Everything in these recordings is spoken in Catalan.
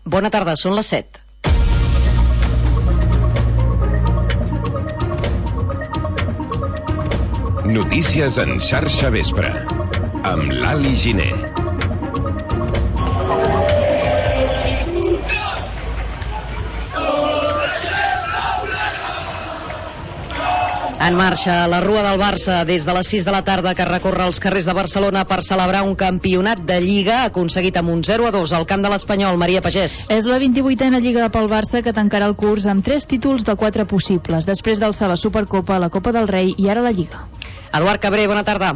Bona tarda, són les 7. Notícies en xarxa vespre, amb l'Ali Giner. En marxa la Rua del Barça des de les 6 de la tarda, que recorre els carrers de Barcelona per celebrar un campionat de Lliga aconseguit amb un 0-2 al camp de l'Espanyol. Maria Pagès. És la 28a Lliga pel Barça, que tancarà el curs amb 3 títols de 4 possibles, després d'alçar la Supercopa, la Copa del Rei i ara la Lliga. Eduard Cabré, bona tarda.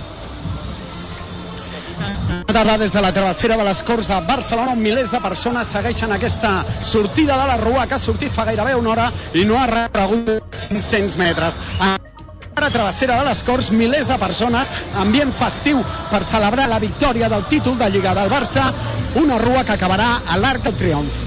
Bona tarda des de la travessera de les Corts de Barcelona, on milers de persones segueixen aquesta sortida de la Rua, que ha sortit fa gairebé una hora i no ha recorregut 500 metres. Ara travessera de les Corts, milers de persones, ambient festiu per celebrar la victòria del títol de Lliga del Barça, una Rua que acabarà a l'Arc del Triomf.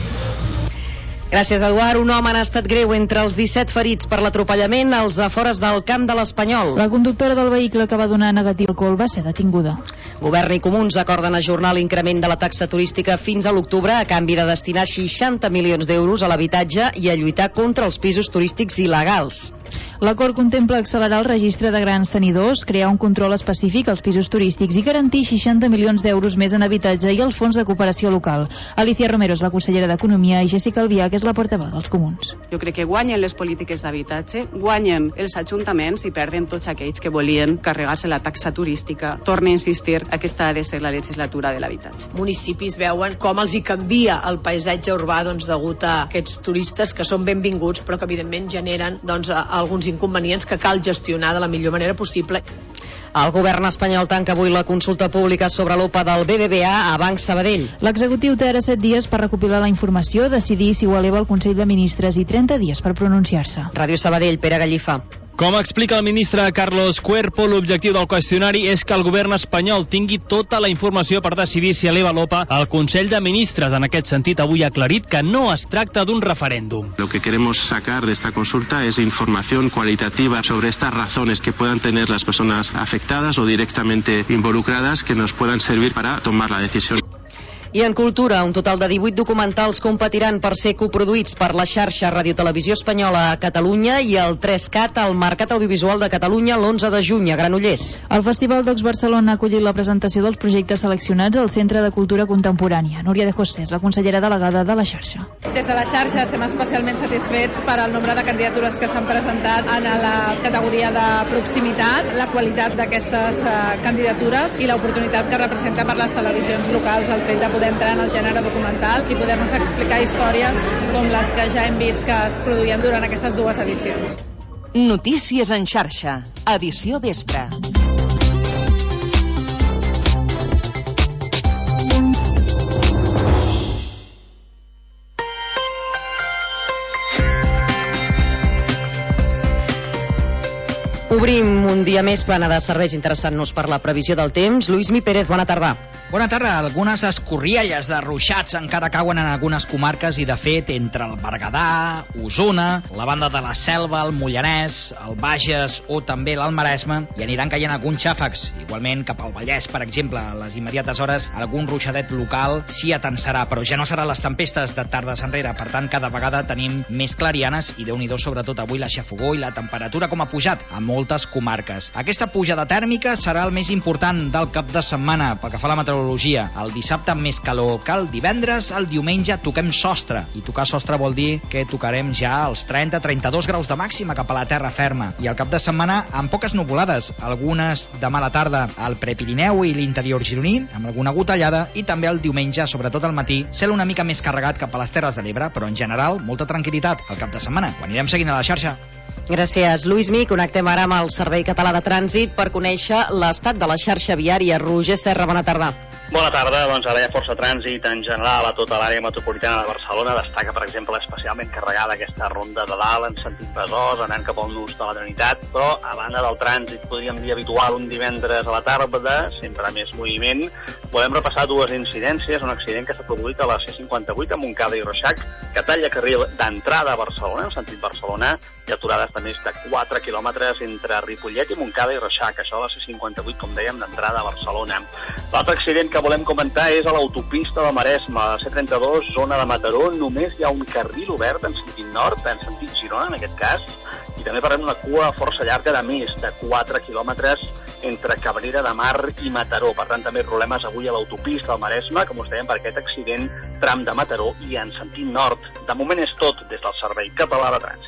Gràcies, Eduard. Un home en estat greu entre els 17 ferits per l'atropellament als afores del camp de l'Espanyol. La conductora del vehicle, que va donar negatiu alcohol, va ser detinguda. Govern i Comuns acorden ajornar l'increment de la taxa turística fins a l'octubre a canvi de destinar 60 milions d'euros a l'habitatge i a lluitar contra els pisos turístics il·legals. L'acord contempla accelerar el registre de grans tenidors, crear un control específic als pisos turístics i garantir 60 milions d'euros més en habitatge i el fons de cooperació local. Alicia Romero és la consellera d'Economia i Jessica Albiach és la portaveu dels Comuns. Jo crec que guanyen les polítiques d'habitatge, guanyen els ajuntaments i perden tots aquells que volien carregar-se la taxa turística. Torno a insistir, aquesta ha de ser la legislatura de l'habitatge. Municipis veuen com els hi canvia el paisatge urbà degut a aquests turistes que són benvinguts però que evidentment generen alguns inconvenients que cal gestionar de la millor manera possible. El govern espanyol tanca avui la consulta pública sobre l'OPA del BBVA a Banc Sabadell. L'executiu té ara 7 dies per recopilar la informació, decidir si ho eleva al Consell de Ministres i 30 dies per pronunciar-se. Ràdio Sabadell, Pere Gallifa. Com explica el ministre Carlos Cuerpo, l'objectiu del qüestionari és que el govern espanyol tingui tota la informació per decidir si eleva l'OPA al Consell de Ministres. En aquest sentit, avui ha aclarit que no es tracta d'un referèndum. Lo que queremos sacar de esta consulta es información cualitativa sobre estas razones que puedan tener las personas afectadas o directamente involucradas que nos puedan servir para tomar la decisión. I en cultura, un total de 18 documentals competiran per ser coproduïts per la xarxa Radiotelevisió Espanyola a Catalunya i el 3CAT al Mercat Audiovisual de Catalunya l'11 de juny a Granollers. El Festival d'Ocs Barcelona ha acollit la presentació dels projectes seleccionats al Centre de Cultura Contemporània. Núria de José és la consellera delegada de la xarxa. Des de la xarxa estem especialment satisfets per al nombre de candidatures que s'han presentat en la categoria de proximitat, la qualitat d'aquestes candidatures i l'oportunitat que representa per les televisions locals el fet de poder entrar en el gènere documental i poder-nos explicar històries com les que ja hem vist que es produïen durant aquestes dues edicions. Notícies en xarxa, edició vespre. Obrim un dia més plana de serveis interessant-nos per la previsió del temps. Lluïsmi Pérez, bona tarda. Bona tarda. Algunes escorrialles de ruixats encara cauen en algunes comarques i, de fet, entre el Berguedà, Osona, la banda de la Selva, el Mollanès, el Bages o també l'Alt Maresme, hi aniran caient alguns xàfecs. Igualment, cap al Vallès, per exemple, a les immediates hores, algun ruixadet local s'hi atensarà, però ja no seran les tempestes de tardes enrere. Per tant, cada vegada tenim més clarianes i, Déu-n'hi-do, sobretot avui, la xafogor i la temperatura com ha pujat a moltes comarques. Aquesta pujada tèrmica serà el més important del cap de setmana pel que fa a la meteorologia. El dissabte més calor que el divendres, el diumenge toquem sostre, i tocar sostre vol dir que tocarem ja els 30-32 graus de màxima cap a la terra ferma, i el cap de setmana amb poques nuvolades, algunes demà a la tarda al Prepirineu i l'interior gironí, amb alguna gotellada, i també el diumenge, sobretot al matí, cel una mica més carregat cap a les Terres de l'Ebre, però en general molta tranquil·litat al cap de setmana. Ho anirem seguint a la xarxa. Gràcies, Lluïsmi. Connectem ara amb el Servei Català de Trànsit per conèixer l'estat de la xarxa viària. Roger Serra, bona tarda. Bona tarda, doncs ara hi ha força trànsit en general a tota l'àrea metropolitana de Barcelona. Destaca, per exemple, especialment carregada aquesta ronda de dalt en sentit Besòs, anant cap al nus de la Trinitat, però a banda del trànsit, podríem dir habitual un divendres a la tarda, sempre més moviment. Volem repassar dues incidències, un accident que s'ha produït a la C58 a Montcada i Reixac, que talla carril d'entrada a Barcelona, en sentit Barcelona, Hi ha aturades de més de 4 quilòmetres entre Ripollet i Montcada i Reixac, això a la C58, com dèiem, d'entrada a Barcelona. L'altre accident que volem comentar és a l'autopista de Maresme, a la C32, zona de Mataró. Només hi ha un carril obert en sentit nord, en sentit Girona, en aquest cas, i també parlem d'una cua força llarga de més de 4 quilòmetres entre Cabrera de Mar i Mataró. Per tant, també problemes avui a l'autopista del Maresme, com us dèiem, per aquest accident tram de Mataró i en sentit nord. De moment és tot des del Servei Català de Trànsit.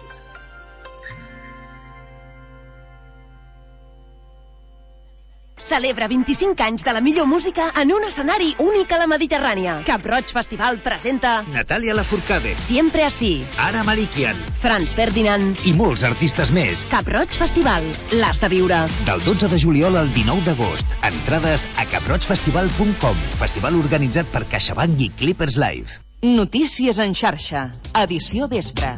Celebra 25 anys de la millor música en un escenari únic a la Mediterrània. Cap Roig Festival presenta Natalia Lafourcade, Siempre Así, Ara Malikian, Franz Ferdinand i molts artistes més. Cap Roig Festival, l'has de viure. Del 12 de juliol al 19 d'agost. Entrades a caproigfestival.com. Festival organitzat per CaixaBank i Clippers Live. Notícies en xarxa. Edició vespre.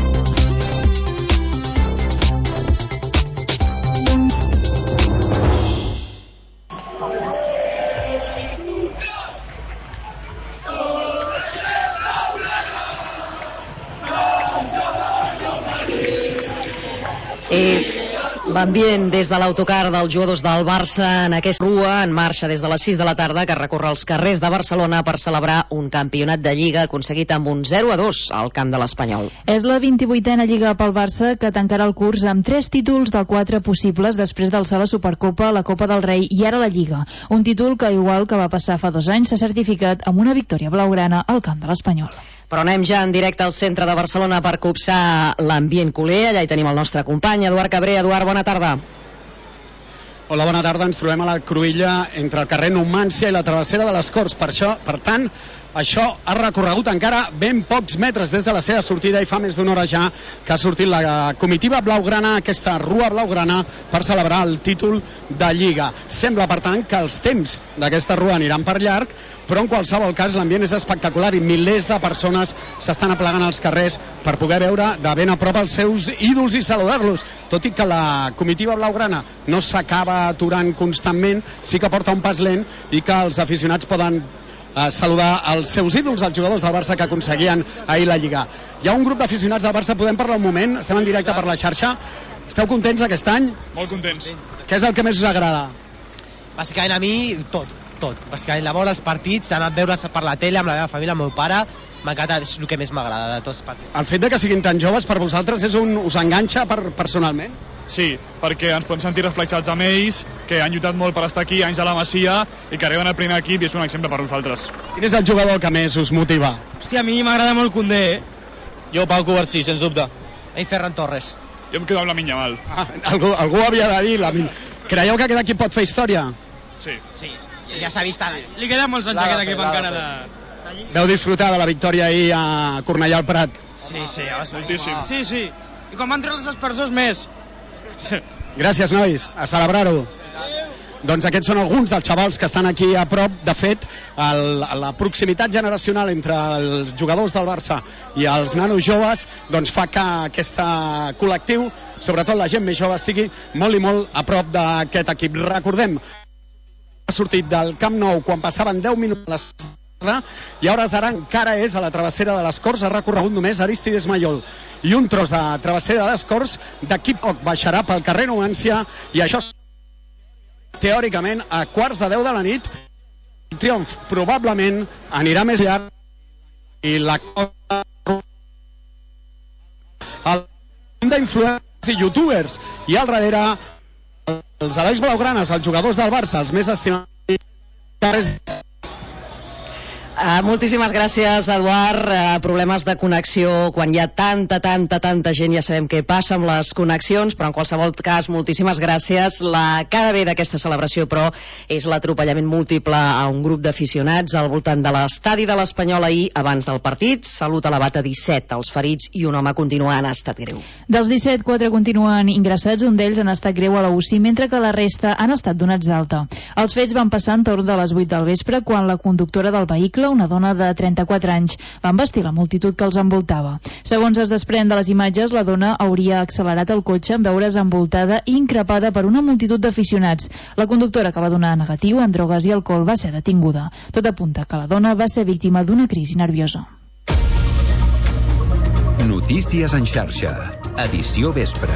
És l'ambient des de l'autocar dels jugadors del Barça en aquesta rua en marxa des de les 6 de la tarda que recorre els carrers de Barcelona per celebrar un campionat de Lliga aconseguit amb un 0-2 al camp de l'Espanyol. És la 28a Lliga pel Barça que tancarà el curs amb 3 títols de 4 possibles després d'alçar la Supercopa, la Copa del Rei i ara la Lliga. Un títol que, igual que va passar fa 2 anys, s'ha certificat amb una victòria blaugrana al camp de l'Espanyol. Però anem ja en directe al centre de Barcelona per copsar l'ambient culer. Allà hi tenim el nostre company, Eduard Cabré. Eduard, bona tarda. Hola, bona tarda. Ens trobem a la cruïlla entre el carrer Numància i la travessera de les Corts. Per tant, això ha recorregut encara ben pocs metres des de la seva sortida i fa més d'una hora ja que ha sortit la comitiva blaugrana, aquesta rua blaugrana, per celebrar el títol de Lliga. Sembla, per tant, que els temps d'aquesta rua aniran per llarg, però en qualsevol cas l'ambient és espectacular i milers de persones s'estan aplegant als carrers per poder veure de ben a prop els seus ídols i saludar-los. Tot i que la comitiva blaugrana no s'acaba aturant constantment, sí que porta un pas lent i que els aficionats poden saludar els seus ídols, els jugadors del Barça que aconseguien ahir la Lliga. Hi ha un grup d'aficionats del Barça, podem parlar un moment? Estem en directe per la xarxa. Esteu contents aquest any? Molt contents. Què és el que més us agrada? Bàsicament a mi, tot. Bàsicament la veure els partits, anar a veure's per la tele amb la meva família, amb el meu pare, m'encanta, és el que més m'agrada de tots els partits. El fet de que siguin tan joves per vosaltres us enganxa personalment? Sí, perquè ens podem sentir reflexats amb ells, que han lluitat molt per estar aquí, anys a la Masia, i que arriben al primer equip i és un exemple per nosaltres. Quin és el jugador que més us motiva? Hòstia, a mi m'agrada molt Koundé, Jo, Pau Covarsí, sens dubte. I Ferran Torres. Jo em quedo amb Lamine Yamal. Algú havia de dir Lamine. Creieu que aquest equip pot fer història? Sí, ja s'ha vist. Li queden molts anys aquest equip encara de... Veu disfrutar de la victòria ahir a Cornellà al Prat? Sí, moltíssim. Sí. I quan van treure els aspersors més. Gràcies, nois. A celebrar-ho. Doncs aquests són alguns dels xavals que estan aquí a prop. De fet, la proximitat generacional entre els jugadors del Barça i els nanos joves doncs fa que aquest col·lectiu, sobretot la gent més jove, estigui molt i molt a prop d'aquest equip. Recordem, ha sortit del Camp Nou quan passaven 10 minuts a la i a hores d'ara encara és a la travessera de les Corts. Ha recorregut només Aristides Maiol i un tros de travessera de les Corts. D'aquí poc baixarà pel carrer Numància i això teòricament a quarts de 10 de la nit. El triomf probablement anirà més llarg i la d'influencers i youtubers i al darrere els herois blaugranes, els jugadors del Barça, els més estimats. Moltíssimes gràcies, Eduard. Problemes de connexió quan hi ha tanta gent, ja sabem què passa amb les connexions, però en qualsevol cas moltíssimes gràcies. La cara B d'aquesta celebració, però, és l'atropellament múltiple a un grup d'aficionats al voltant de l'estadi de l'Espanyol ahir abans del partit. Salut elevat a 17 els ferits i un home continua en estat greu. Dels 17, 4 continuen ingressats, un d'ells en estat greu a la UCI, mentre que la resta han estat donats d'alta. Els fets van passar entorn de les 8 del vespre quan la conductora del vehicle, una dona de 34 anys, va embestir la multitud que els envoltava. Segons es desprèn de les imatges, la dona hauria accelerat el cotxe en veure's envoltada i increpada per una multitud d'aficionats. La conductora, que va donar negatiu en drogues i alcohol, va ser detinguda. Tot apunta que la dona va ser víctima d'una crisi nerviosa. Notícies en xarxa. edició vespre.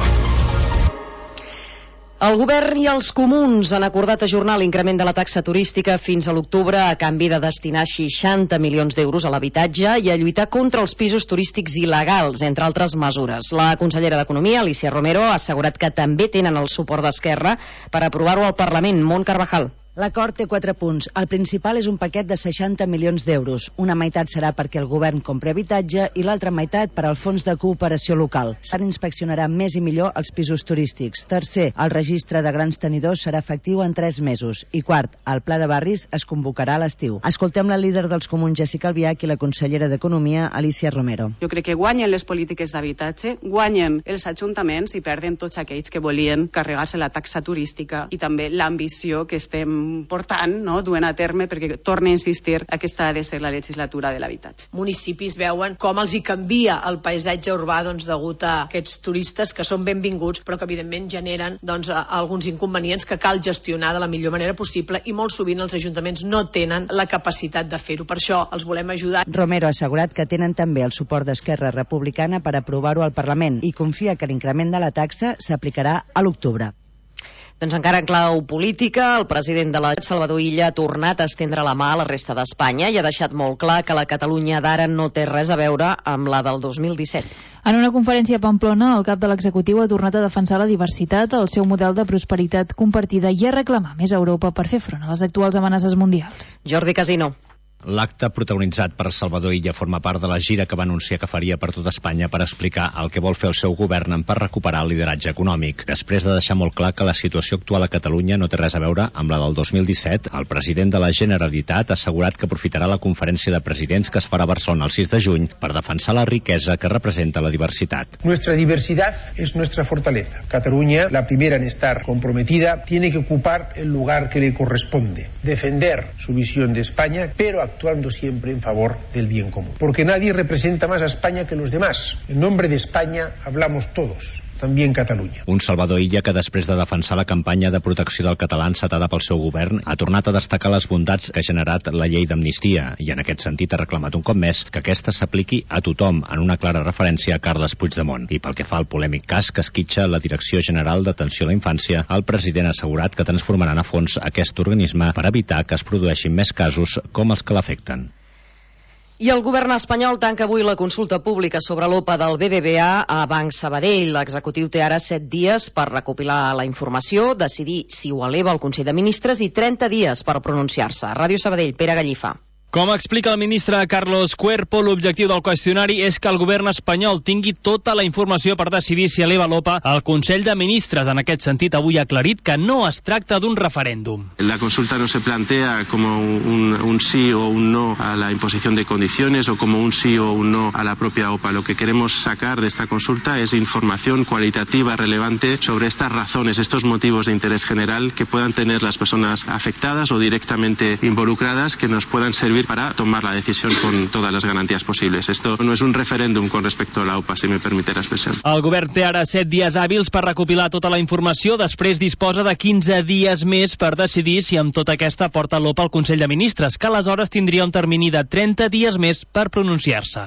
El govern i els comuns han acordat ajornar l'increment de la taxa turística fins a l'octubre a canvi de destinar 60 milions d'euros a l'habitatge i a lluitar contra els pisos turístics il·legals, entre altres mesures. La consellera d'Economia, Alicia Romero, ha assegurat que també tenen el suport d'Esquerra per aprovar-ho al Parlament. Mont Carvajal. L'acord té 4 punts. El principal és un paquet de 60 milions d'euros. Una meitat serà perquè el govern compri habitatge i l'altra meitat per al Fons de Cooperació Local. S'han inspeccionarà més i millor els pisos turístics. Tercer, el registre de grans tenidors serà efectiu en 3 mesos. I quart, el pla de barris es convocarà a l'estiu. Escoltem la líder dels comuns, Jessica Albiach, i la consellera d'Economia, Alicia Romero. Jo crec que guanyen les polítiques d'habitatge, guanyen els ajuntaments i perden tots aquells que volien carregar-se la taxa turística i també l'ambició que estem portant, duent a terme, perquè torna a insistir, aquesta ha de ser la legislatura de l'habitatge. Municipis veuen com els hi canvia el paisatge urbà degut a aquests turistes que són benvinguts però que evidentment generen alguns inconvenients que cal gestionar de la millor manera possible i molt sovint els ajuntaments no tenen la capacitat de fer-ho. Per això els volem ajudar. Romero ha assegurat que tenen també el suport d'Esquerra Republicana per aprovar-ho al Parlament i confia que l'increment de la taxa s'aplicarà a l'octubre. Doncs encara en clau política, el president de la Salvador Illa ha tornat a estendre la mà a la resta d'Espanya i ha deixat molt clar que la Catalunya d'ara no té res a veure amb la del 2017. En una conferència a Pamplona, el cap de l'executiu ha tornat a defensar la diversitat, el seu model de prosperitat compartida i a reclamar més Europa per fer front a les actuals amenaces mundials. Jordi Casino. L'acte protagonitzat per Salvador Illa forma part de la gira que va anunciar que faria per tot Espanya per explicar el que vol fer el seu govern per recuperar el lideratge econòmic. Després de deixar molt clar que la situació actual a Catalunya no té res a veure amb la del 2017, el president de la Generalitat ha assegurat que aprofitarà la conferència de presidents que es farà a Barcelona el 6 de juny per defensar la riquesa que representa la diversitat. Nuestra diversidad es nuestra fortaleza. Cataluña, la primera en estar comprometida, tiene que ocupar el lugar que le corresponde. Defender su visión de España, pero actuando siempre en favor del bien común. Porque nadie representa más a España que los demás. En nombre de España hablamos todos, también Catalunya. Un Salvador Illa que després de defensar la campanya de protecció del català encetada pel seu govern ha tornat a destacar les bondats que ha generat la llei d'amnistia i en aquest sentit ha reclamat un cop més que aquesta s'apliqui a tothom en una clara referència a Carles Puigdemont. I pel que fa al polèmic cas que esquitxa la Direcció General d'Atenció a la Infància, el president ha assegurat que transformaran a fons aquest organisme per evitar que es produeixin més casos com els que l'afecten. I el govern espanyol tanca avui la consulta pública sobre l'OPA del BBVA a Banc Sabadell. L'executiu té ara 7 dies per recopilar la informació, decidir si ho eleva al Consell de Ministres i 30 dies per pronunciar-se. Ràdio Sabadell, Pere Gallifa. Com explica el ministre Carlos Cuerpo, l'objectiu del qüestionari és que el govern espanyol tingui tota la informació per decidir si eleva l'OPA al Consell de Ministres. En aquest sentit, avui ha aclarit que no es tracta d'un referèndum. La consulta no se plantea como un sí o un no a la imposición de condiciones o como un sí o un no a la propia OPA. Lo que queremos sacar de esta consulta es información cualitativa relevante sobre estas razones, estos motivos de interés general que puedan tener las personas afectadas o directamente involucradas que nos puedan servir para tomar la decisión con todas las garantías posibles. Esto no es un referéndum con respecto a la OPA, si me permite la expresión. El govern té ara 7 dies hàbils per recopilar tota la informació, després disposa de 15 dies més per decidir si amb tota aquesta porta l'OPA al Consell de Ministres, que aleshores tindria un termini de 30 dies més per pronunciar-se.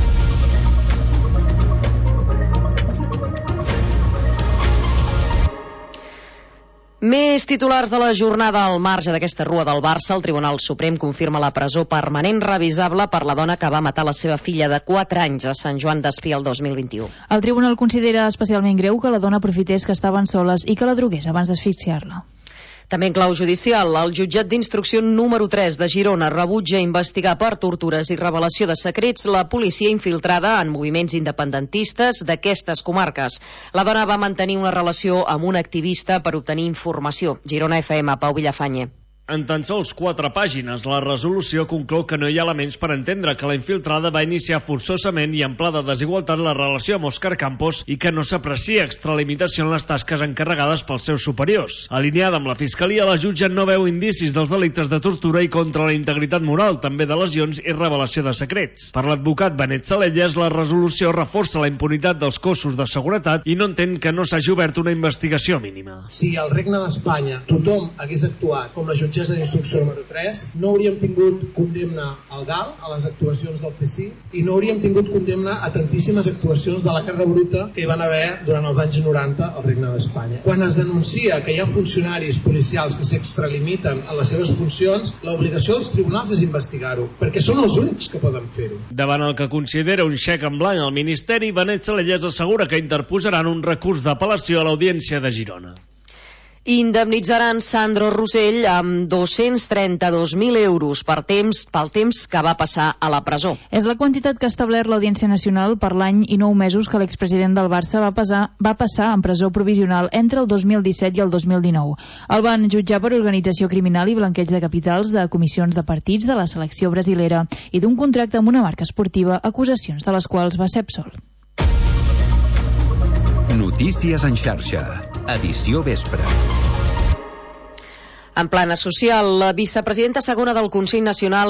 Més titulars de la jornada al marge d'aquesta rua del Barça. El Tribunal Suprem confirma la presó permanent revisable per la dona que va matar la seva filla de 4 anys a Sant Joan d'Espí el 2021. El Tribunal considera especialment greu que la dona aprofités que estaven soles i que la drogués abans d'asfixiar-la. També en clau judicial, el jutjat d'instrucció número 3 de Girona rebutja investigar per tortures i revelació de secrets la policia infiltrada en moviments independentistes d'aquestes comarques. La dona va mantenir una relació amb un activista per obtenir informació. Girona FM, Pau Villafañe. En tan sols 4 pàgines, la resolució conclou que no hi ha elements per entendre que la infiltrada va iniciar forçosament i en pla de desigualtat la relació amb Òscar Campos i que no s'aprecia extralimitació en les tasques encarregades pels seus superiors. Alineada amb la Fiscalia, la jutge no veu indicis dels delictes de tortura i contra la integritat moral, també de lesions i revelació de secrets. Per l'advocat Benet Salelles, la resolució reforça la impunitat dels cossos de seguretat i no entén que no s'hagi obert una investigació mínima. Si al Regne d'Espanya tothom hagués actuat com la jutge jutges de l'instrucció número 3, no hauríem tingut condemna al GAL, a les actuacions del CSIC, i no hauríem tingut condemna a tantíssimes actuacions de la guerra bruta que hi van haver durant els anys 90 al Regne d'Espanya. Quan es denuncia que hi ha funcionaris policials que s'extralimiten en les seves funcions, l'obligació dels tribunals és investigar-ho, perquè són els únics que poden fer-ho. Davant el que considera un xec en blanc al Ministeri, Benet Salellas assegura que interposaran un recurs d'apel·lació a l'Audiència de Girona. Indemnitzaran Sandro Rosell amb 232.000 euros pel temps que va passar a la presó. És la quantitat que ha establert l'Audiència Nacional per l'any i 9 mesos que l'expresident del Barça va passar en presó provisional entre el 2017 i el 2019. El van jutjar per organització criminal i blanqueig de capitals, de comissions de partits, de la selecció brasilera i d'un contracte amb una marca esportiva, acusacions de les quals va ser absolt. Notícies en xarxa, edició vespre. En plana social, la vicepresidenta segona del Consell Nacional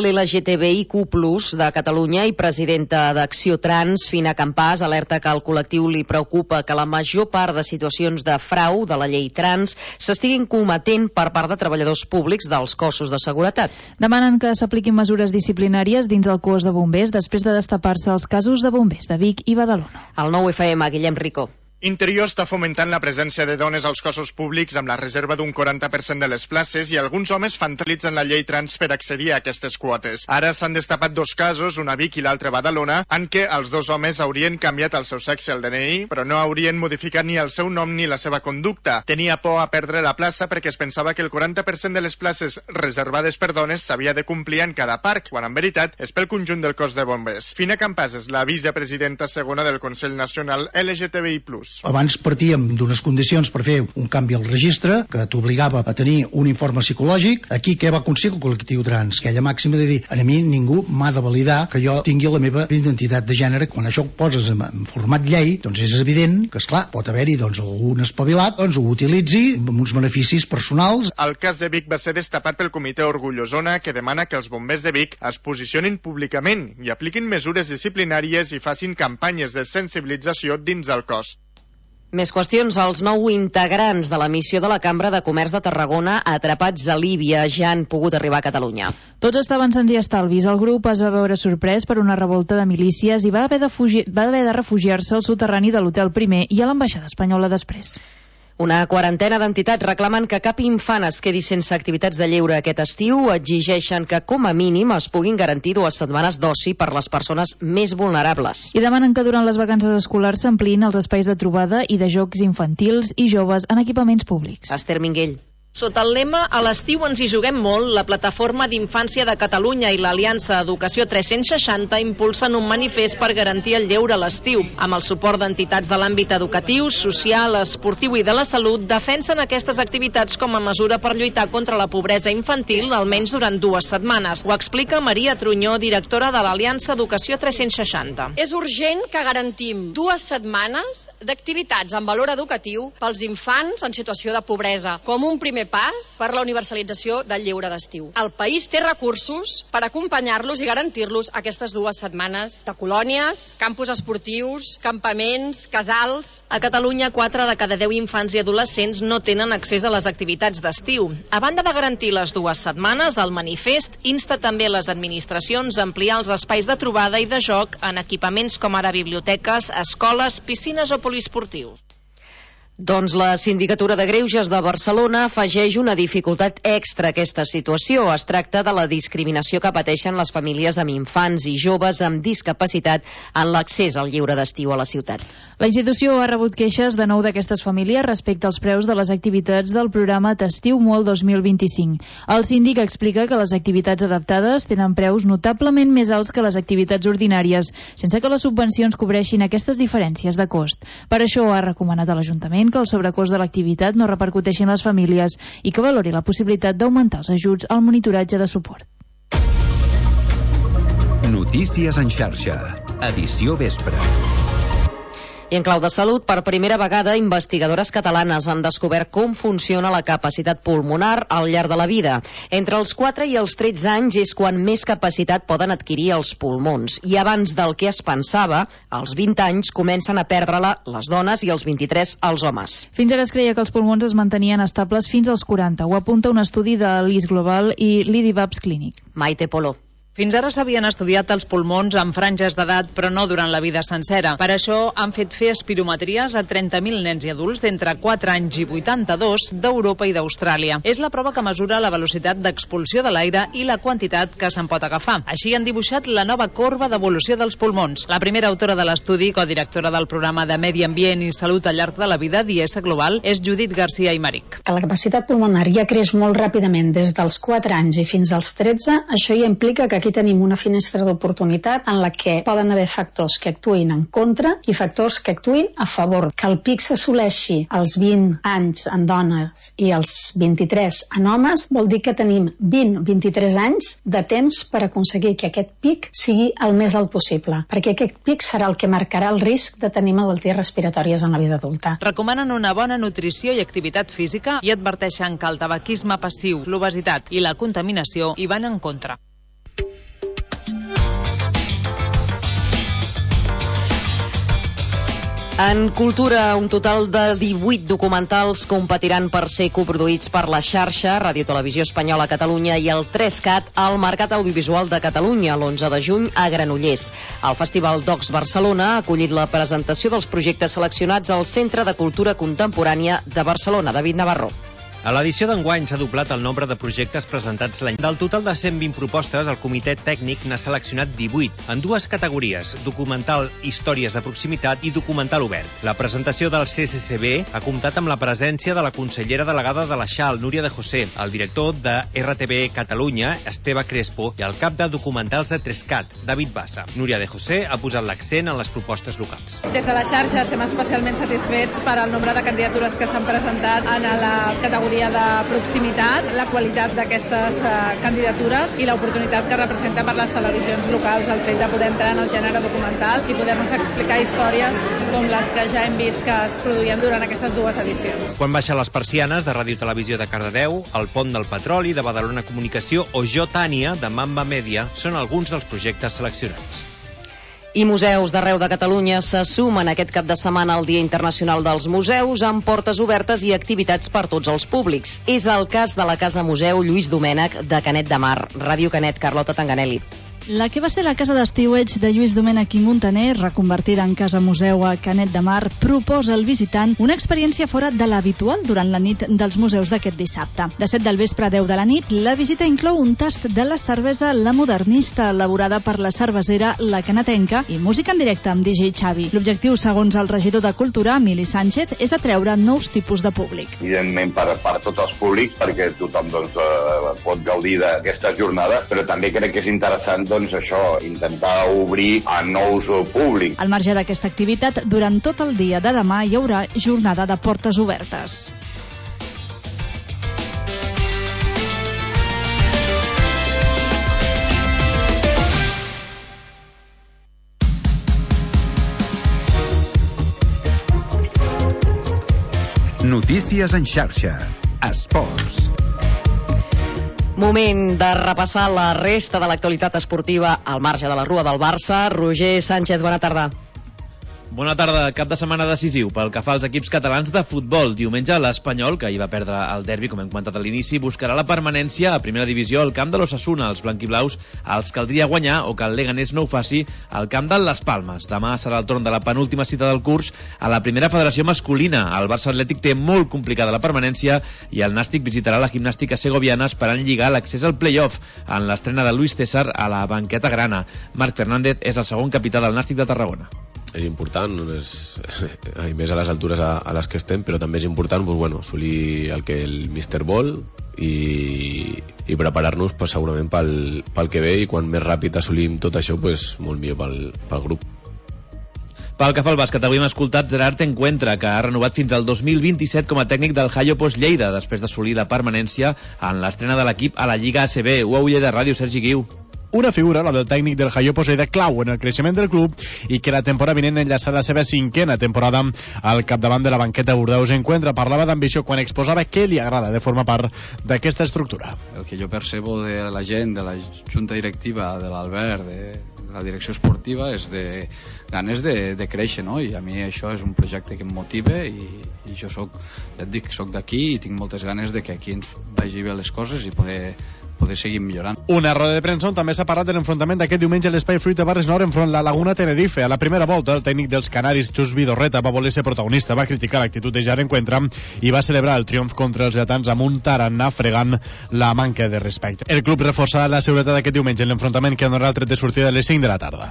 LGTBIQ+ de Catalunya i presidenta d'Acció Trans, Fina Campàs, alerta que al col·lectiu li preocupa que la major part de situacions de frau de la llei trans s'estiguin cometent per part de treballadors públics dels cossos de seguretat. Demanen que s'apliquin mesures disciplinàries dins el cos de bombers després de destapar-se els casos de bombers de Vic i Badalona. El 9FM, Guillem Ricó. Interior està fomentant la presència de dones als cossos públics amb la reserva d'un 40% de les places i alguns homes fantalitzen la llei trans per accedir a aquestes quotes. Ara s'han destapat 2 casos, una a Vic i l'altre a Badalona, en què els 2 homes haurien canviat el seu sexe al DNI, però no haurien modificat ni el seu nom ni la seva conducta. Tenia por a perdre la plaça perquè es pensava que el 40% de les places reservades per dones s'havia de complir en cada parc, quan en veritat és pel conjunt del cos de bombers. Fina Campàs és la vicepresidenta segona del Consell Nacional LGTBI+. Abans partíem d'unes condicions per fer un canvi al registre que t'obligava a tenir un informe psicològic. Aquí què va aconseguir el col·lectiu trans? Aquella màxima de dir, a mi ningú m'ha de validar que jo tingui la meva identitat de gènere. Quan això ho poses en format llei, doncs és evident que, esclar, pot haver-hi algun espavilat, ho utilitzi amb uns beneficis personals. El cas de Vic va ser destapat pel Comitè Orgullosona, que demana que els bombers de Vic es posicionin públicament i apliquin mesures disciplinàries i facin campanyes de sensibilització dins del cos. Més qüestions. Els 9 integrants de la missió de la Cambra de Comerç de Tarragona atrapats a Líbia ja han pogut arribar a Catalunya. Tots estaven sants i estalvis. El grup es va veure sorprès per una revolta de milícies i va haver de refugiar-se al soterrani de l'Hotel Primer i a l'ambaixada espanyola després. Una quarantena d'entitats reclamen que cap infant es quedi sense activitats de lleure aquest estiu. Exigeixen que, com a mínim, es puguin garantir 2 setmanes d'oci per les persones més vulnerables. I demanen que durant les vacances escolars s'ampliïn els espais de trobada i de jocs infantils i joves en equipaments públics. Esther Minguell. Sota el lema "A l'estiu ens hi juguem molt", la Plataforma d'Infància de Catalunya i l'Aliança Educació 360 impulsen un manifest per garantir el lleure a l'estiu. Amb el suport d'entitats de l'àmbit educatiu, social, esportiu i de la salut, defensen aquestes activitats com a mesura per lluitar contra la pobresa infantil almenys durant 2 setmanes. Ho explica Maria Trunyó, directora de l'Aliança Educació 360. És urgent que garantim 2 setmanes d'activitats amb valor educatiu pels infants en situació de pobresa, com un primer pas per la universalització del lleure d'estiu. El país té recursos per acompanyar-los i garantir-los aquestes 2 setmanes de colònies, campus esportius, campaments, casals. A Catalunya, 4 de cada 10 infants i adolescents no tenen accés a les activitats d'estiu. A banda de garantir les 2 setmanes, el manifest insta també les administracions a ampliar els espais de trobada i de joc en equipaments com ara biblioteques, escoles, piscines o poliesportius. Doncs la Sindicatura de Greuges de Barcelona afegeix una dificultat extra a aquesta situació. Es tracta de la discriminació que pateixen les famílies amb infants i joves amb discapacitat en l'accés al lleure d'estiu a la ciutat. La institució ha rebut queixes de 9 d'aquestes famílies respecte als preus de les activitats del programa T'estiu molt 2025. El síndic explica que les activitats adaptades tenen preus notablement més alts que les activitats ordinàries, sense que les subvencions cobreixin aquestes diferències de cost. Per això ha recomanat a l'Ajuntament que el sobrecost de l'activitat no repercuteixi en les famílies i que valori la possibilitat d'augmentar els ajuts al monitoratge de suport. Notícies en xarxa, edició vespre. I en clau de salut, per primera vegada, investigadores catalanes han descobert com funciona la capacitat pulmonar al llarg de la vida. Entre els 4 i els 13 anys és quan més capacitat poden adquirir els pulmons. I abans del que es pensava, als 20 anys comencen a perdre-la les dones i als 23 els homes. Fins ara es creia que els pulmons es mantenien estables fins als 40. Ho apunta un estudi de l'IS Global i l'IDIVAPS Clínic. Maite Polo. Fins ara s'havien estudiat els pulmons en franges d'edat, però no durant la vida sencera. Per això han fet fer espirometries a 30.000 nens i adults d'entre 4 anys i 82 d'Europa i d'Austràlia. És la prova que mesura la velocitat d'expulsió de l'aire i la quantitat que se'n pot agafar. Així han dibuixat la nova corba d'evolució dels pulmons. La primera autora de l'estudi, codirectora del programa de Medi Ambient i Salut al llarg de la vida d'IS Global, és Judit García Aymeric. La capacitat pulmonar ja creix molt ràpidament des dels 4 anys i fins als 13. Això ja implica que aquí tenim una finestra d'oportunitat en la que poden haver factors que actuïn en contra i factors que actuïn a favor. Que el pic s'assoleixi als 20 anys en dones i als 23 en homes vol dir que tenim 20-23 anys de temps per aconseguir que aquest pic sigui el més alt possible, perquè aquest pic serà el que marcarà el risc de tenir malalties respiratòries en la vida adulta. Recomanen una bona nutrició i activitat física i adverteixen que el tabaquisme passiu, l'obesitat i la contaminació hi van en contra. En cultura, un total de 18 documentals competiran per ser coproduïts per la xarxa Radio Televisió Espanyola a Catalunya i el 3CAT al Mercat Audiovisual de Catalunya l'11 de juny a Granollers. El Festival Docs Barcelona ha acollit la presentació dels projectes seleccionats al Centre de Cultura Contemporània de Barcelona. David Navarro. A l'edició d'enguany s'ha doblat el nombre de projectes presentats l'any. Del total de 120 propostes, el comitè tècnic n'ha seleccionat 18, en dues categories, documental històries de proximitat i documental obert. La presentació del CCCB ha comptat amb la presència de la consellera delegada de la XAL, Núria de José, el director de RTV Catalunya, Esteve Crespo, i el cap de documentals de 3CAT, David Bassa. Núria de José ha posat l'accent en les propostes locals. Des de la xarxa estem especialment satisfets per al nombre de candidatures que s'han presentat en la categoria de proximitat, la qualitat d'aquestes candidatures i l'oportunitat que representa per les televisions locals el fet de poder entrar en el gènere documental i poder-nos explicar històries com les que ja hem vist que es produïen durant aquestes dues edicions. Quan baixen les persianes de Ràdio Televisió de Cardedeu, el Pont del Petroli de Badalona Comunicació o Jo Tània de Mamba Media són alguns dels projectes seleccionats. I museus d'arreu de Catalunya se sumen aquest cap de setmana al Dia Internacional dels Museus amb portes obertes i activitats per tots els públics. És el cas de la Casa Museu Lluís Domènech de Canet de Mar. Ràdio Canet, Carlota Tanganelli. La que va ser la casa d'estiueig de Lluís Domènech i Muntaner, reconvertida en casa museu a Canet de Mar, proposa al visitant una experiència fora de l'habitual durant la nit dels museus d'aquest dissabte. De 7 del vespre a 10 de la nit, la visita inclou un tast de la cervesa La Modernista, elaborada per la cervesera La Canatenca, i música en directe amb DJ Xavi. L'objectiu, segons el regidor de Cultura, Emili Sánchez, és atreure nous tipus de públic. Evidentment per tots els públics, perquè tothom pot gaudir d'aquesta jornada, però també crec que és interessant això, intentar obrir a nous públics. Al marge d'aquesta activitat, durant tot el dia de demà hi haurà jornada de portes obertes. Notícies en xarxa. Esports. Moment de repassar la resta de l'actualitat esportiva al marge de la Rua del Barça. Roger Sánchez, bona tarda. Bona tarda. Cap de setmana decisiu pel que fa als equips catalans de futbol. Diumenge l'Espanyol, que ahir va perdre el derbi, com hem comentat a l'inici, buscarà la permanència a primera divisió al camp de l'Osasuna. Els blanquiblaus els caldria guanyar o que el Leganés no ho faci al camp de Les Palmes. Demà serà el torn de la penúltima cita del curs a la primera federació masculina. El Barça Atlètic té molt complicada la permanència i el Nàstic visitarà la gimnàstica segoviana esperant lligar l'accés al play-off en l'estrena de Luis César a la banqueta grana. Marc Fernández és el segon capità del Nàstic de Tarragona. És important, i més a les altures a les que estem, però també és important assolir el que el míster vol i preparar-nos segurament pel que ve, i quan més ràpid assolim tot això, molt millor pel grup. Pel que fa al bàsquet, avui hem escoltat Gerard Encuentra, que ha renovat fins al 2027 com a tècnic del Hayo Post Lleida, després d'assolir la permanència en l'estrena de l'equip a la Lliga ACB. Ho ha de ràdio, Sergi Guiu. una figura, la del tècnic del Haio Poseida, clau en el creixement del club i que la temporada vinent enllaçarà la seva 5a temporada al capdavant de la banqueta Bordeus Encuentra. Parlava d'ambició quan exposava què li agrada de formar part d'aquesta estructura. El que jo percebo de la gent, de la junta directiva, de l'Albert, de la direcció esportiva, és de ganes de créixer, no? I a mi això és un projecte que em motiva i jo soc, ja et dic, soc d'aquí i tinc moltes ganes de que aquí ens vagi bé les coses i poder seguir millorant. Una roda de premsa on també s'ha parlat de l'enfrontament d'aquest diumenge a l'Espai Fruita Barres Nord enfront la Laguna Tenerife. A la primera volta, el tècnic dels Canaris, Xus Vidorreta, va voler ser protagonista, va criticar l'actitud de Jar Encuentra i va celebrar el triomf contra els lletans amb un tarannà fregant la manca de respecte. El club reforçarà la seguretat aquest diumenge en l'enfrontament que donarà el tret de sortida a les 5 de la tarda.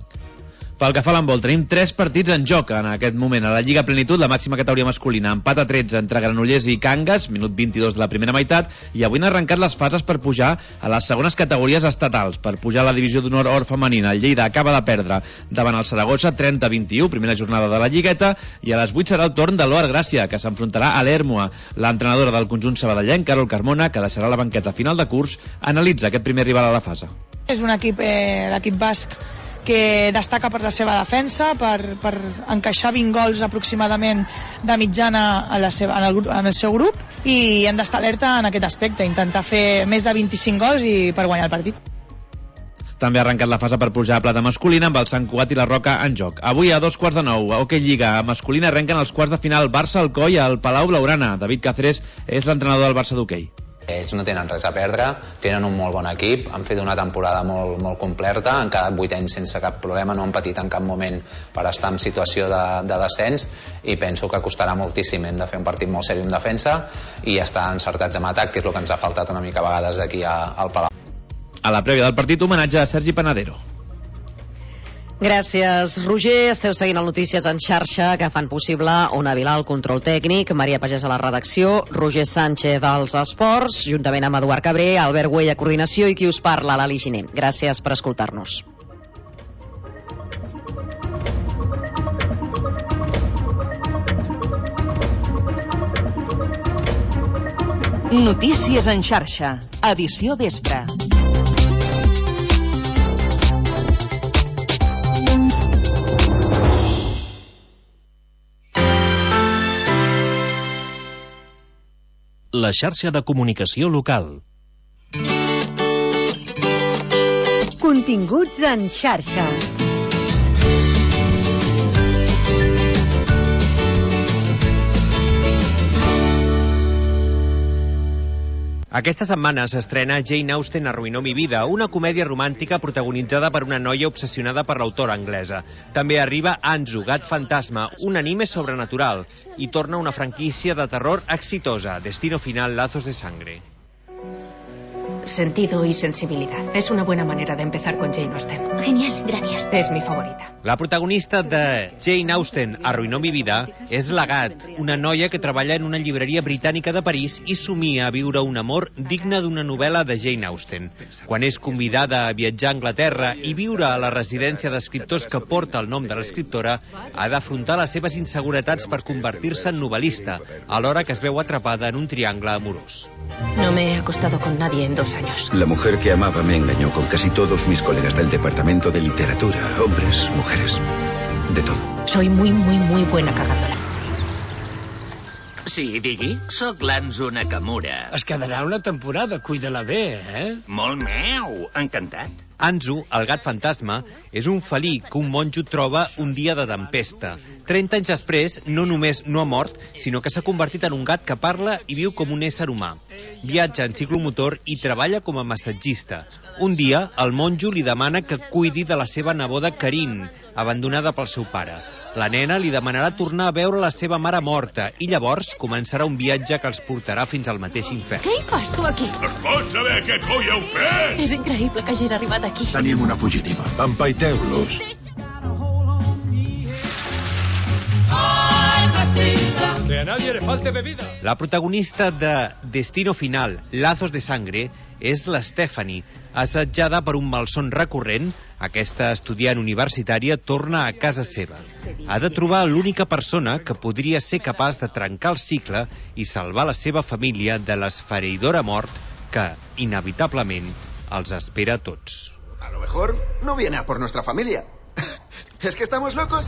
Pel que fa a l'handbol, tenim 3 partits en joc en aquest moment. A la Lliga Plenitud, la màxima categoria masculina, empat a 13 entre Granollers i Cangas, minut 22 de la primera meitat, i avui han arrencat les fases per pujar a les segones categories estatals. Per pujar a la divisió d'honor or femenina, el Lleida acaba de perdre davant el Saragossa 30-21, primera jornada de la Lligueta, i a les 8 serà el torn de l'Oar Gràcia, que s'enfrontarà a l'Hermoa. L'entrenadora del conjunt sabadellenc, Carol Carmona, que deixarà la banqueta a final de curs, analitza aquest primer rival a la fase. És un equip, l'equip basc, que destaca per la seva defensa, per encaixar 20 gols aproximadament de mitjana en el seu grup, i hem d'estar alerta en aquest aspecte, intentar fer més de 25 gols i per guanyar el partit. També ha arrencat la fase per pujar a plata masculina amb el Sant Cugat i la Roca en joc. Avui a 2:45, a Hockey Lliga masculina arrenquen els quarts de final Barça-Alcoi al Palau Blaugrana. David Cáceres és l'entrenador del Barça d'hoquei. Ells no tenen res a perdre, tenen un molt bon equip, han fet una temporada molt completa, han quedat 8 sense cap problema, no han patit en cap moment per estar en situació de descens, i penso que costarà moltíssim. Hem de fer un partit molt seri en defensa i estar encertats en atac, que és el que ens ha faltat una mica a vegades d'aquí al Palau. A la prèvia del partit, homenatge a Sergi Panadero. Gràcies, Roger. Esteu seguint el Notícies en xarxa, que fan possible Ona Vilà, el control tècnic, Maria Pagès a la redacció, Roger Sánchez als esports, juntament amb Eduard Cabré, Albert Güell a coordinació i qui us parla, Lali Giner. Gràcies per escoltar-nos. Notícies en xarxa, edició vespre. La xarxa de comunicació local. Continguts en xarxa. Aquesta setmana s'estrena Jane Austen arruïnó mi vida, una comèdia romàntica protagonitzada per una noia obsessionada per l'autora anglesa. També arriba Anzu, gat fantasma, un anime sobrenatural, i torna una franquícia de terror exitosa, Destino Final, Lazos de Sangre. Sentido y sensibilidad. Es una buena manera de empezar con Jane Austen. Genial, gracias. Es mi favorita. La protagonista de Jane Austen arruïnó mi vida és l'Agat, una noia que treballa en una llibreria britànica de París i somia a viure un amor digne d'una novel·la de Jane Austen. Quan és convidada a viatjar a Anglaterra i viure a la residència d'escriptors que porta el nom de l'escriptora, ha d'afrontar les seves inseguretats per convertir-se en novel·lista, alhora que es veu atrapada en un triangle amorós. No me he acostado con nadie en 2 años. La mujer que amaba me engañó con casi todos mis colegas del departamento de literatura, hombres, mujeres, de todo. Soy muy buena cagándola. Sí, digui, sóc l'Anzu Nakamura. Es quedarà una temporada, cuida-la bé, eh? Molt meu, encantat. Anzu, el gat fantasma, és un felí que un monjo troba un dia de tempesta. 30 anys després, no només no ha mort, sinó que s'ha convertit en un gat que parla i viu com un ésser humà. Viatja en ciclomotor i treballa com a massatgista. Un dia, el monjo li demana que cuidi de la seva neboda Karin, abandonada pel seu pare. La nena li demanarà tornar a veure la seva mare morta i llavors començarà un viatge que els portarà fins al mateix infern. Què hi fas, tu, aquí? Es pot saber què coi heu fet? És increïble que hagis arribat aquí. Tenim una fugitiva. Empaiteu-los. Que a nadie le falte bebida. La protagonista de Destino Final, Lazos de Sangre, és la Stephanie. Assetjada per un malson recurrent, aquesta estudiant universitària torna a casa seva. Ha de trobar l'única persona que podria ser capaç de trencar el cicle i salvar la seva família de l'esfereïdora mort que, inevitablement, els espera a tots. mejor no viene a por nuestra familia. ¿Es que estamos locos?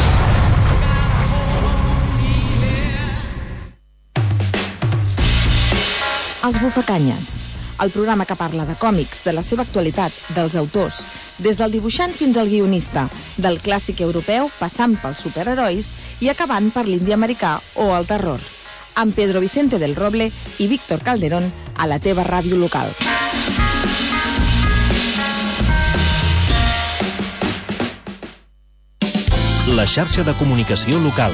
Els Bufacanyes, el programa que parla de còmics, de la seva actualitat, dels autors, des del dibuixant fins al guionista, del clàssic europeu passant pels superherois i acabant per l'indi americà o el terror. Amb Pedro Vicente del Roble i Víctor Calderón a la teva ràdio local. La xarxa de comunicació local.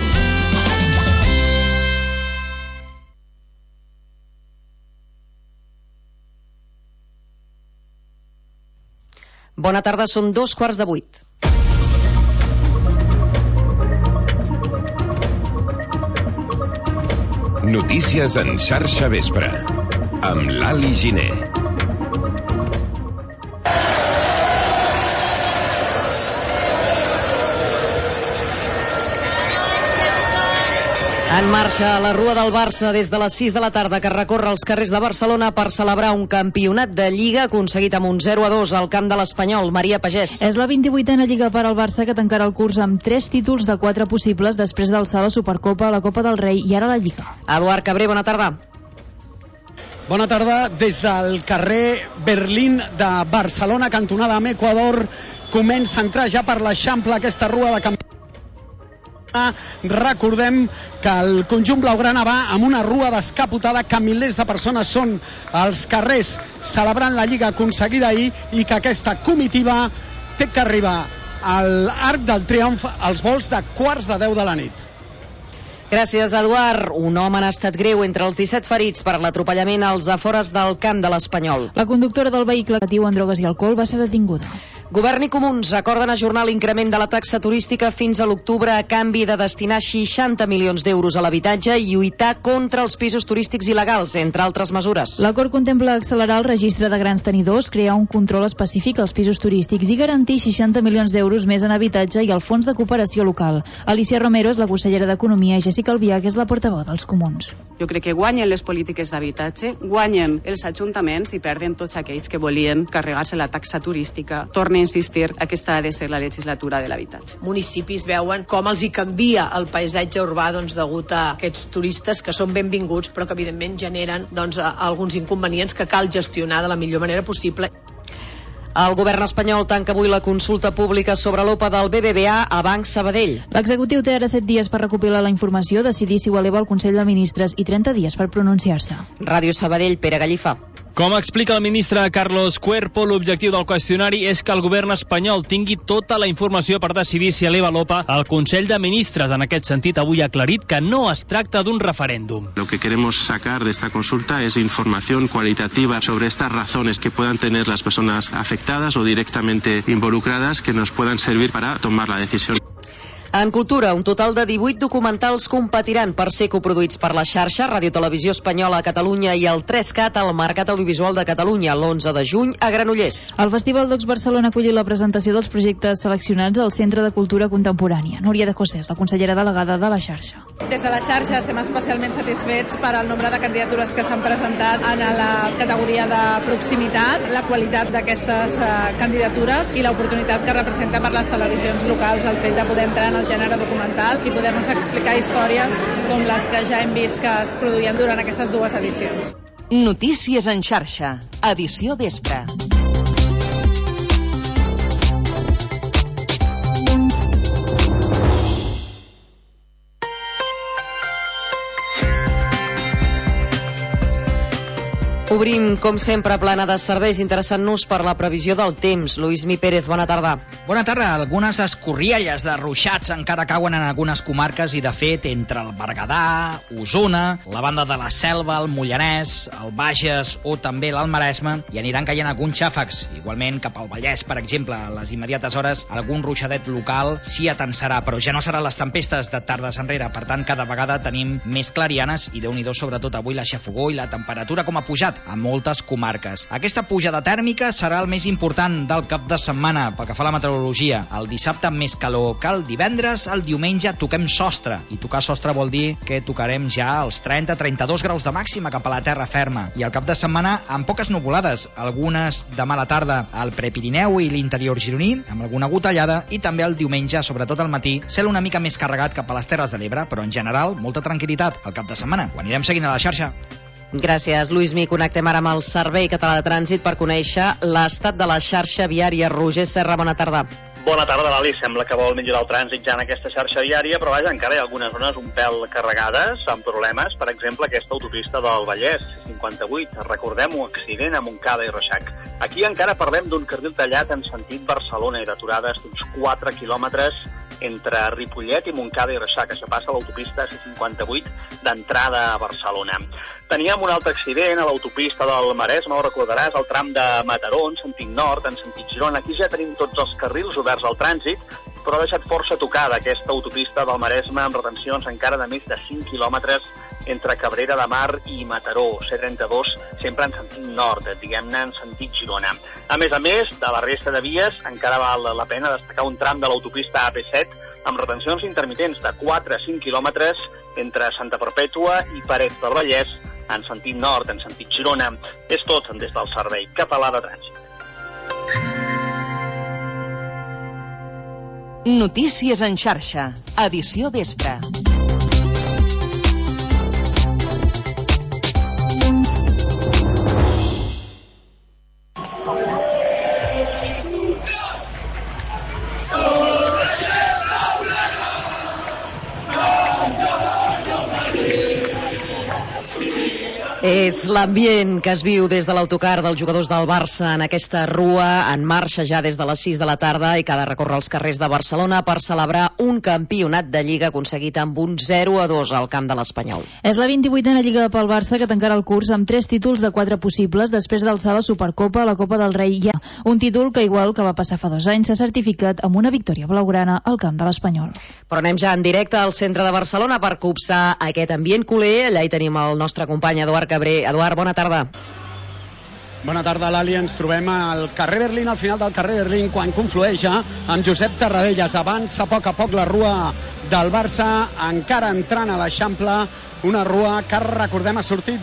Bona tarda, són 7:45. Notícies en xarxa vespre, amb l'Ali Giner. En marxa la Rua del Barça des de les 6 de la tarda, que recorre els carrers de Barcelona per celebrar un campionat de Lliga aconseguit amb un 0-2 al camp de l'Espanyol. Maria Pagès. És la 28a Lliga per al Barça, que tancarà el curs amb 3 títols de 4 possibles després d'alçar la Supercopa, la Copa del Rei i ara la Lliga. Eduard Cabré, bona tarda. Bona tarda. Des del carrer Berlín de Barcelona, cantonada amb Equador, comença a entrar ja per l'Eixample aquesta Rua de campionat. Recordem que el conjunt blaugrana va amb una rua descapotada, que milers de persones són als carrers celebrant la Lliga aconseguida ahir, i que aquesta comitiva té que arribar a l'Arc del Triomf als volts de 9:45 de la nit. Gràcies, Eduard. Un home en estat greu entre els 17 ferits per l'atropellament als afores del camp de l'Espanyol. La conductora del vehicle que en drogues i alcohol va ser detinguda. Govern i Comuns acorden ajornar l'increment de la taxa turística fins a l'octubre a canvi de destinar 60 milions d'euros a l'habitatge i lluitar contra els pisos turístics il·legals, entre altres mesures. L'acord contempla accelerar el registre de grans tenidors, crear un control específic als pisos turístics i garantir 60 milions d'euros més en habitatge i el fons de cooperació local. Alicia Romero és la consellera d'Economia i Jessica Albiach és la portaveu dels Comuns. Jo crec que guanyen les polítiques d'habitatge, guanyen els ajuntaments i perden tots aquells que volien carregar-se la taxa turística. Torna a insistir, aquesta ha de ser la legislatura de l'habitatge. Municipis veuen com els hi canvia el paisatge urbà degut a aquests turistes que són benvinguts però que evidentment generen alguns inconvenients que cal gestionar de la millor manera possible. El govern espanyol tanca avui la consulta pública sobre l'OPA del BBVA a Banc Sabadell. L'executiu té ara 7 dies per recopilar la informació, decidir si ho eleva al Consell de Ministres i 30 dies per pronunciar-se. Ràdio Sabadell, Pere Gallifà. Com explica el ministre Carlos Cuerpo, l'objectiu del qüestionari és que el govern espanyol tingui tota la informació per decidir si eleva l'OPA al Consell de Ministres. En aquest sentit, avui ha aclarit que no es tracta d'un referèndum. Lo que queremos sacar de esta consulta es información cualitativa sobre estas razones que puedan tener las personas afectadas o directamente involucradas que nos puedan servir para tomar la decisión. En cultura, un total de 18 documentals competiran per ser coproduïts per la xarxa Ràdio Televisió Espanyola a Catalunya i el 3CAT al Mercat Audiovisual de Catalunya l'11 de juny a Granollers. El Festival Docs Barcelona ha acollit la presentació dels projectes seleccionats al Centre de Cultura Contemporània. Núria de José és la consellera delegada de la xarxa. Des de la xarxa estem especialment satisfets per al nombre de candidatures que s'han presentat en la categoria de proximitat, la qualitat d'aquestes candidatures i l'oportunitat que representa per les televisions locals el fet de poder entrar en el gènere documental i poder-nos explicar històries com les que ja hem vist que es produïen durant aquestes dues edicions. Notícies en xarxa, edició vespre. Obrim, com sempre, plana de serveis interessant-nos per la previsió del temps. Luismi Pérez, bona tarda. Bona tarda. Algunes escorrialles de ruixats encara cauen en algunes comarques i, de fet, entre el Berguedà, Osona, la banda de la Selva, el Mollanès, el Bages o també l'Alt Maresme, hi aniran caient alguns xàfecs. Igualment, cap al Vallès, per exemple, a les immediates hores, algun ruixadet local s'hi atensarà, però ja no seran les tempestes de tardes enrere. Per tant, cada vegada tenim més clarianes i, Déu-n'hi-do, sobretot avui, la xafogor i la temperatura com ha pujat. a moltes comarques. Aquesta pujada tèrmica serà el més important del cap de setmana pel que fa a la meteorologia. El dissabte més calor que el divendres, el diumenge toquem sostre. I tocar sostre vol dir que tocarem ja els 30-32 graus de màxima cap a la terra ferma. I el cap de setmana amb poques nuvolades, algunes demà a la tarda al Prepirineu i l'interior gironí, amb alguna gotellada, i també el diumenge, sobretot al matí, cel una mica més carregat cap a les Terres de l'Ebre, però en general molta tranquil·litat al cap de setmana. Ho anirem seguint a la xarxa. Gràcies, Lluís Mi. Connectem ara amb el Servei Català de Trànsit per conèixer l'estat de la xarxa viària. Roger Serra, bona tarda. Bona tarda, Lali. Sembla que vol millorar el trànsit ja en aquesta xarxa viària, però vaja, encara hi ha algunes zones un pèl carregades, amb problemes. Per exemple, aquesta autopista del Vallès, 58, recordem-ho, accident a Montcada i Reixac. Aquí encara parlem d'un carril tallat en sentit Barcelona i d'aturades d'uns 4 quilòmetres entre Ripollet i Montcada i Reixac. Això passa a l'autopista C58 d'entrada a Barcelona. Teníem un altre accident a l'autopista del Maresme, ho recordaràs, al tram de Mataró, en sentit nord, en sentit Girona. Aquí ja tenim tots els carrils oberts al trànsit, però ha deixat força tocada aquesta autopista del Maresme amb retencions encara de més de 5 quilòmetres entre Cabrera de Mar i Mataró, C32, sempre en sentit nord, diguem-ne en sentit Girona. A més, de la resta de vies, encara val la pena destacar un tram de l'autopista AP7 amb retencions intermitents de 4 a 5 quilòmetres entre Santa Perpètua i Parets del Vallès, en sentit nord, en sentit Girona. És tot des del Servei Català de Trànsit. Notícies en xarxa, edició vespre. És l'ambient que es viu des de l'autocar dels jugadors del Barça en aquesta rua en marxa ja des de les 6 de la tarda i que ha de recórrer els carrers de Barcelona per celebrar un campionat de Lliga aconseguit amb un 0-2 al camp de l'Espanyol. És la 28a Lliga pel Barça que tancarà el curs amb 3 títols de 4 possibles després d'alçar la Supercopa a la Copa del Rei. Un títol que, igual que va passar fa 2 anys, s'ha certificat amb una victòria blaugrana al camp de l'Espanyol. Però anem ja en directe al centre de Barcelona per copsar aquest ambient culer. Allà hi tenim el nostre company Eduard Cabré. Eduard, bona tarda. Bona tarda, Lali. Ens trobem al carrer Berlín, al final del carrer Berlín, quan conflueix ja amb Josep Tarradellas. Avança a poc la rua del Barça, encara entrant a l'Eixample, una rua que, recordem, ha sortit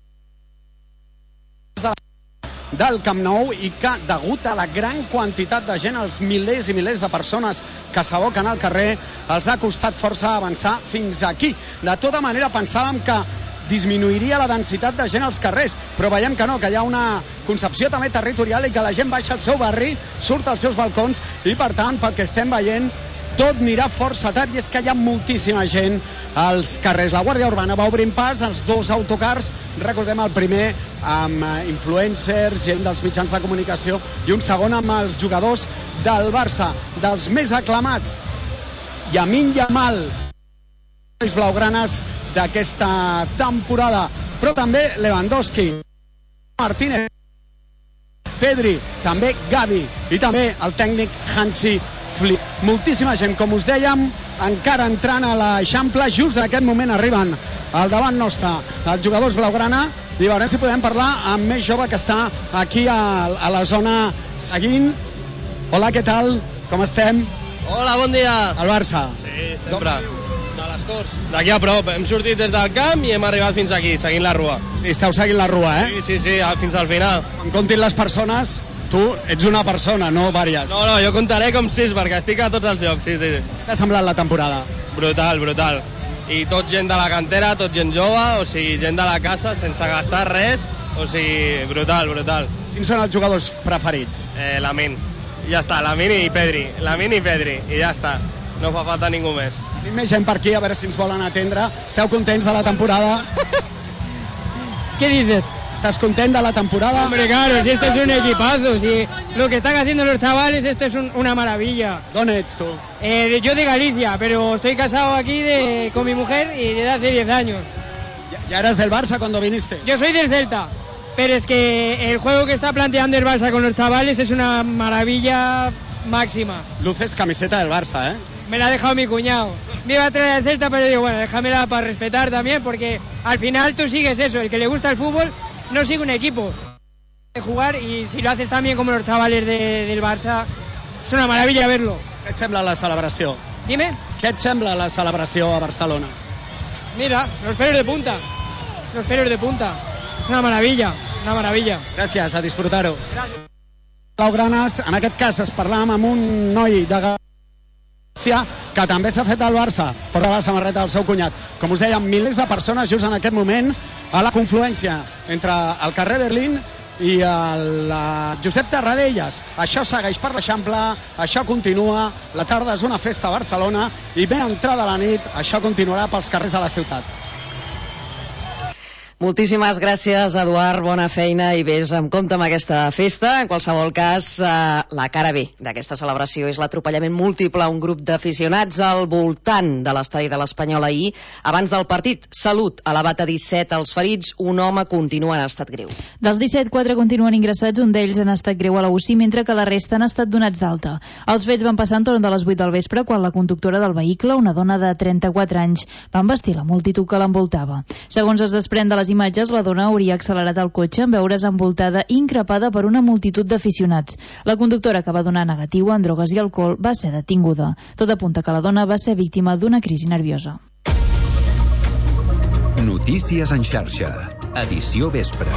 del Camp Nou i que, degut a la gran quantitat de gent, els milers i milers de persones que s'aboquen al carrer, els ha costat força avançar fins aquí. De tota manera, pensàvem que disminuiria la densitat de gent als carrers, però veiem que no, que hi ha una concepció també territorial i que la gent baixa al seu barri, surt als seus balcons i, per tant, pel que estem veient, tot anirà força tard, i és que hi ha moltíssima gent als carrers. La Guàrdia Urbana va obrint pas als 2 autocars, recordem el primer amb influencers, gent dels mitjans de comunicació, i un segon amb els jugadors del Barça, dels més aclamats, Lamine Yamal, els blaugranes d'aquesta temporada, però també Lewandowski, Martínez, Pedri, també Gavi i també el tècnic Hansi Flick. Moltíssima gent, com us dèiem, encara entrant a l'Eixample. Just en aquest moment arriben al davant nostre els jugadors blaugrana i veurem si podem parlar amb més jove que està aquí a la zona seguint. Hola, què tal? Com estem? Hola, bon dia. El Barça. Sí, sempre. De les Corts. D'aquí a prop. Hem sortit des del camp i hem arribat fins aquí, seguint la rua. Sí, esteu seguint la rua, eh? Sí, fins al final. Quan comptin les persones, tu ets una persona, no vàries. No, jo comptaré com 6, perquè estic a tots els llocs, sí. Què ha semblat la temporada? Brutal. I tot gent de la cantera, tot gent jove, o sigui, gent de la casa, sense gastar res, o sigui, brutal. Quins són els jugadors preferits? Lamine. Ja està, Lamine i Pedri, i ja està. No fa falta ningú més. Tenim més gent per aquí, a veure si ens volen atendre. Esteu contents de la temporada? ¿Qué dices? ¿Estás contento de la temporada? Hombre, claro, si esto es un equipazo, si lo que están haciendo los chavales, esto es una maravilla. ¿Dónde eres tú? Yo de Galicia, pero estoy casado aquí con mi mujer y desde hace 10 años. ¿Ya eras del Barça cuando viniste? Yo soy del Celta, pero es que el juego que está planteando el Barça con los chavales es una maravilla máxima. Luces camiseta del Barça, ¿eh? Me la ha dejado mi cuñado. Me iba a traer el Celta, pero digo, bueno, déjamela para respetar también, porque al final tú sigues eso, el que le gusta el fútbol no sigue un equipo. Jugar y si lo haces tan bien como los chavales del Barça, es una maravilla verlo. Què et sembla la celebració? Dime. Què et sembla la celebració a Barcelona? Mira, los pelos de punta. Los pelos de punta. Es una maravilla, una maravilla. Gràcies, a disfrutar-ho. Blaugranes, en aquest cas es parlàvem amb un noi de Galícia que també s'ha fet al Barça, porta la samarreta del seu cunyat. Com us deia, milers de persones just en aquest moment a la confluència entre el carrer Berlín i el Josep Tarradellas. Això segueix per l'Eixample, això continua, la tarda és una festa a Barcelona i ben entrada la nit això continuarà pels carrers de la ciutat. Moltíssimes gràcies, Eduard, bona feina i vés amb compte amb aquesta festa. En qualsevol cas, la cara B d'aquesta celebració és l'atropellament múltiple a un grup d'aficionats al voltant de l'estadi de l'Espanyol ahir. Abans del partit, Salut ha elevat a 17 els ferits, un home continua en estat greu. Dels 17, 4 continuen ingressats, un d'ells en estat greu a la UCI, mentre que la resta han estat donats d'alta. Els fets van passar entorn de les 8 del vespre, quan la conductora del vehicle, una dona de 34 anys, va embestir la multitud que l'envoltava. Segons es desprèn de les imatges, la dona hauria accelerat el cotxe en veure's envoltada i increpada per una multitud d'aficionats. La conductora, que va donar negatiu en drogues i alcohol, va ser detinguda. Tot apunta que la dona va ser víctima d'una crisi nerviosa. Notícies en xarxa. Edició vespre.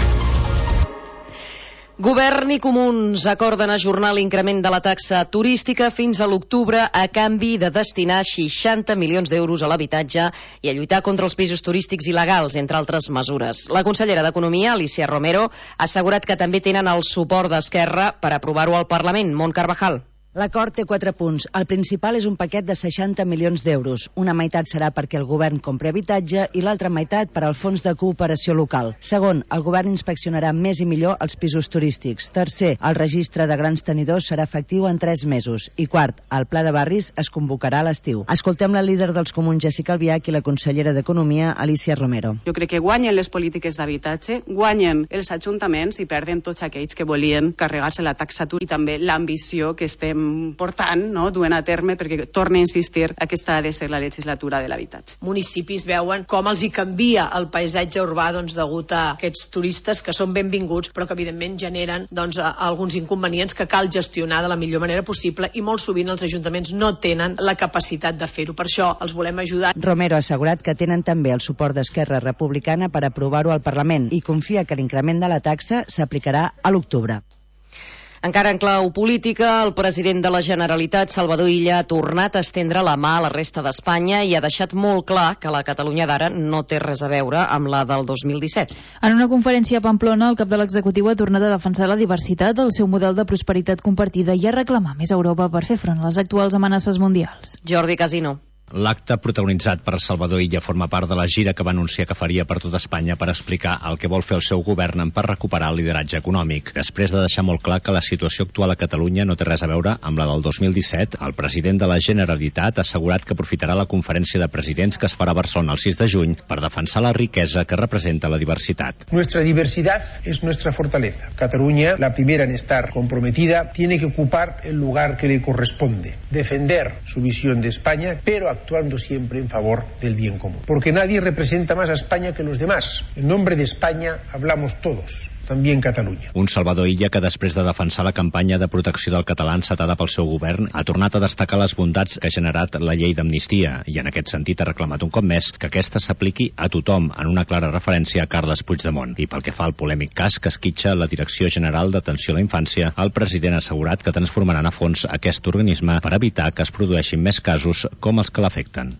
Govern i comuns acorden ajornar l'increment de la taxa turística fins a l'octubre a canvi de destinar 60 milions d'euros a l'habitatge i a lluitar contra els pisos turístics il·legals, entre altres mesures. La consellera d'Economia, Alicia Romero, ha assegurat que també tenen el suport d'Esquerra per aprovar-ho al Parlament. Mont Carvajal. L'acord té 4 punts. El principal és un paquet de 60 milions d'euros. Una meitat serà perquè el govern compri habitatge i l'altra meitat per al fons de cooperació local. Segon, el govern inspeccionarà més i millor els pisos turístics. Tercer, el registre de grans tenidors serà efectiu en 3 mesos. I quart, el pla de barris es convocarà a l'estiu. Escoltem la líder dels comuns, Jessica Albiach, i la consellera d'Economia, Alicia Romero. Jo crec que guanyen les polítiques d'habitatge, guanyen els ajuntaments i perden tots aquells que volien carregar-se la taxa i també l'ambició que estem portant, no? Duent a terme, perquè torna a insistir, aquesta ha de ser la legislatura de l'habitatge. Municipis veuen com els hi canvia el paisatge urbà degut a aquests turistes que són benvinguts però que evidentment generen alguns inconvenients que cal gestionar de la millor manera possible i molt sovint els ajuntaments no tenen la capacitat de fer-ho. Per això els volem ajudar. Romero ha assegurat que tenen també el suport d'Esquerra Republicana per aprovar-ho al Parlament i confia que l'increment de la taxa s'aplicarà a l'octubre. Encara en clau política, el president de la Generalitat, Salvador Illa, ha tornat a estendre la mà a la resta d'Espanya i ha deixat molt clar que la Catalunya d'ara no té res a veure amb la del 2017. En una conferència a Pamplona, el cap de l'executiu ha tornat a defensar la diversitat del seu model de prosperitat compartida i a reclamar més Europa per fer front a les actuals amenaces mundials. Jordi Casino. L'acte protagonitzat per Salvador Illa forma part de la gira que va anunciar que faria per tot Espanya per explicar el que vol fer el seu govern per recuperar el lideratge econòmic. Després de deixar molt clar que la situació actual a Catalunya no té res a veure amb la del 2017, el president de la Generalitat ha assegurat que aprofitarà la conferència de presidents que es farà a Barcelona el 6 de juny per defensar la riquesa que representa la diversitat. Nuestra diversidad es nuestra fortaleza. Cataluña, la primera en estar comprometida, tiene que ocupar el lugar que le corresponde. Defender su visión de España, pero actuando siempre en favor del bien común. Porque nadie representa más a España que los demás. En nombre de España hablamos todos, también Catalunya. Un Salvador Illa que després de defensar la campanya de protecció del català encetada pel seu govern ha tornat a destacar les bondats que ha generat la llei d'amnistia i en aquest sentit ha reclamat un cop més que aquesta s'apliqui a tothom en una clara referència a Carles Puigdemont. I pel que fa al polèmic cas que esquitxa la Direcció General d'Atenció a la Infància, el president ha assegurat que transformaran a fons aquest organisme per evitar que es produeixin més casos com els que l'afecten.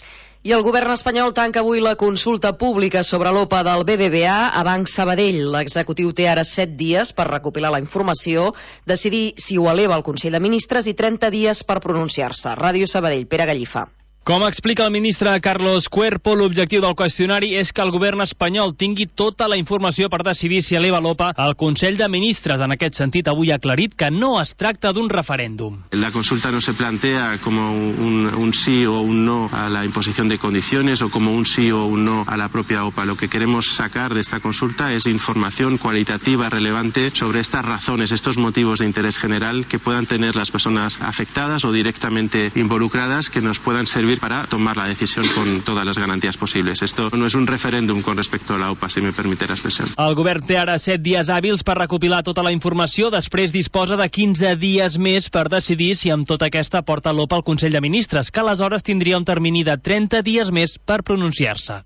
I el govern espanyol tanca avui la consulta pública sobre l'OPA del BBVA a Banc Sabadell. L'executiu té ara 7 dies per recopilar la informació, decidir si ho eleva al Consell de Ministres i 30 dies per pronunciar-se. Ràdio Sabadell, Pere Gallifa. Com explica el ministre Carlos Cuerpo, l'objectiu del qüestionari és que el govern espanyol tingui tota la informació per decidir si eleva l'OPA al Consell de Ministres. En aquest sentit, avui ha aclarit que no es tracta d'un referèndum. La consulta no se plantea como un sí o un no a la imposición de condiciones o como un sí o un no a la propia OPA. Lo que queremos sacar de esta consulta es información cualitativa relevante sobre estas razones, estos motivos de interés general que puedan tener las personas afectadas o directamente involucradas, que nos puedan servir servir para tomar la decisión con todas las garantías posibles. Esto no es un referéndum con respecto a la OPA, si me permite la expresión. El govern té ara 7 dies hàbils per recopilar tota la informació, després disposa de 15 dies més per decidir si amb tota aquesta porta l'OPA al Consell de Ministres, que aleshores tindria un termini de 30 dies més per pronunciar-se.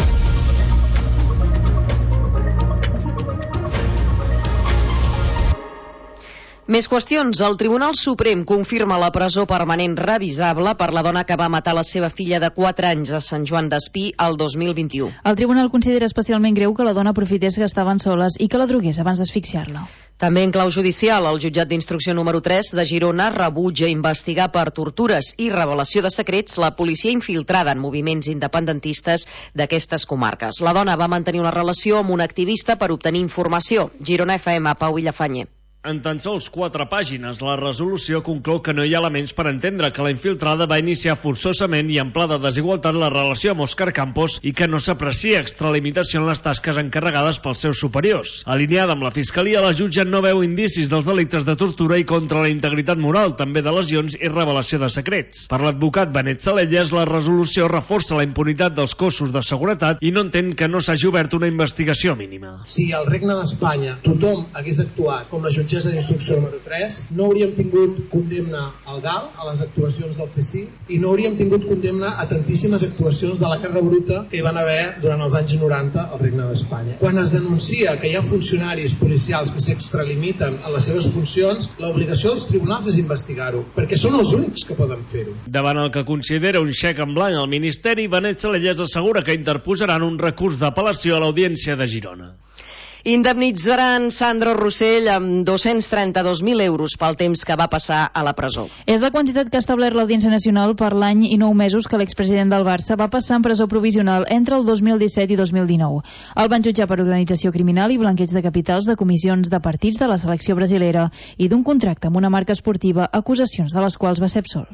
Més qüestions. El Tribunal Suprem confirma la presó permanent revisable per la dona que va matar la seva filla de 4 anys a Sant Joan d'Espí el 2021. El tribunal considera especialment greu que la dona aprofités que estaven soles i que la drogués abans d'asfixiar-la. També en clau judicial, el jutjat d'instrucció número 3 de Girona rebutja investigar per tortures i revelació de secrets la policia infiltrada en moviments independentistes d'aquestes comarques. La dona va mantenir una relació amb un activista per obtenir informació. Girona FM, Pau Villafañe. En tan sols 4 pàgines, la resolució conclou que no hi ha elements per entendre que la infiltrada va iniciar forçosament i en pla de desigualtat la relació amb Òscar Campos i que no s'aprecia extralimitació en les tasques encarregades pels seus superiors. Alineada amb la Fiscalia, la jutge no veu indicis dels delictes de tortura i contra la integritat moral, també de lesions i revelació de secrets. Per l'advocat Benet Salelles, la resolució reforça la impunitat dels cossos de seguretat i no entén que no s'hagi obert una investigació mínima. Si al Regne d'Espanya tothom hagués actuat com la jutgessa d'instrucció número 3, no hauríem tingut condemna al GAL, a les actuacions del CSI, i no hauríem tingut condemna a tantíssimes actuacions de la guerra bruta que hi van haver durant els anys 90 al Regne d'Espanya. Quan es denuncia que hi ha funcionaris policials que s'extralimiten en les seves funcions, l'obligació dels tribunals és investigar-ho, perquè són els únics que poden fer-ho. Davant el que considera un xec en blanc al Ministeri, Benet Salelles assegura que interposaran un recurs d'apel·lació a l'Audiència de Girona. Indemnitzaran Sandro Rossell amb 232.000 euros pel temps que va passar a la presó. És la quantitat que ha establert l'Audiència Nacional per l'any i 9 mesos que l'expresident del Barça va passar en presó provisional entre el 2017 i 2019. El van jutjar per organització criminal i blanqueig de capitals, de comissions de partits de la selecció brasilera i d'un contracte amb una marca esportiva, acusacions de les quals va ser absolt.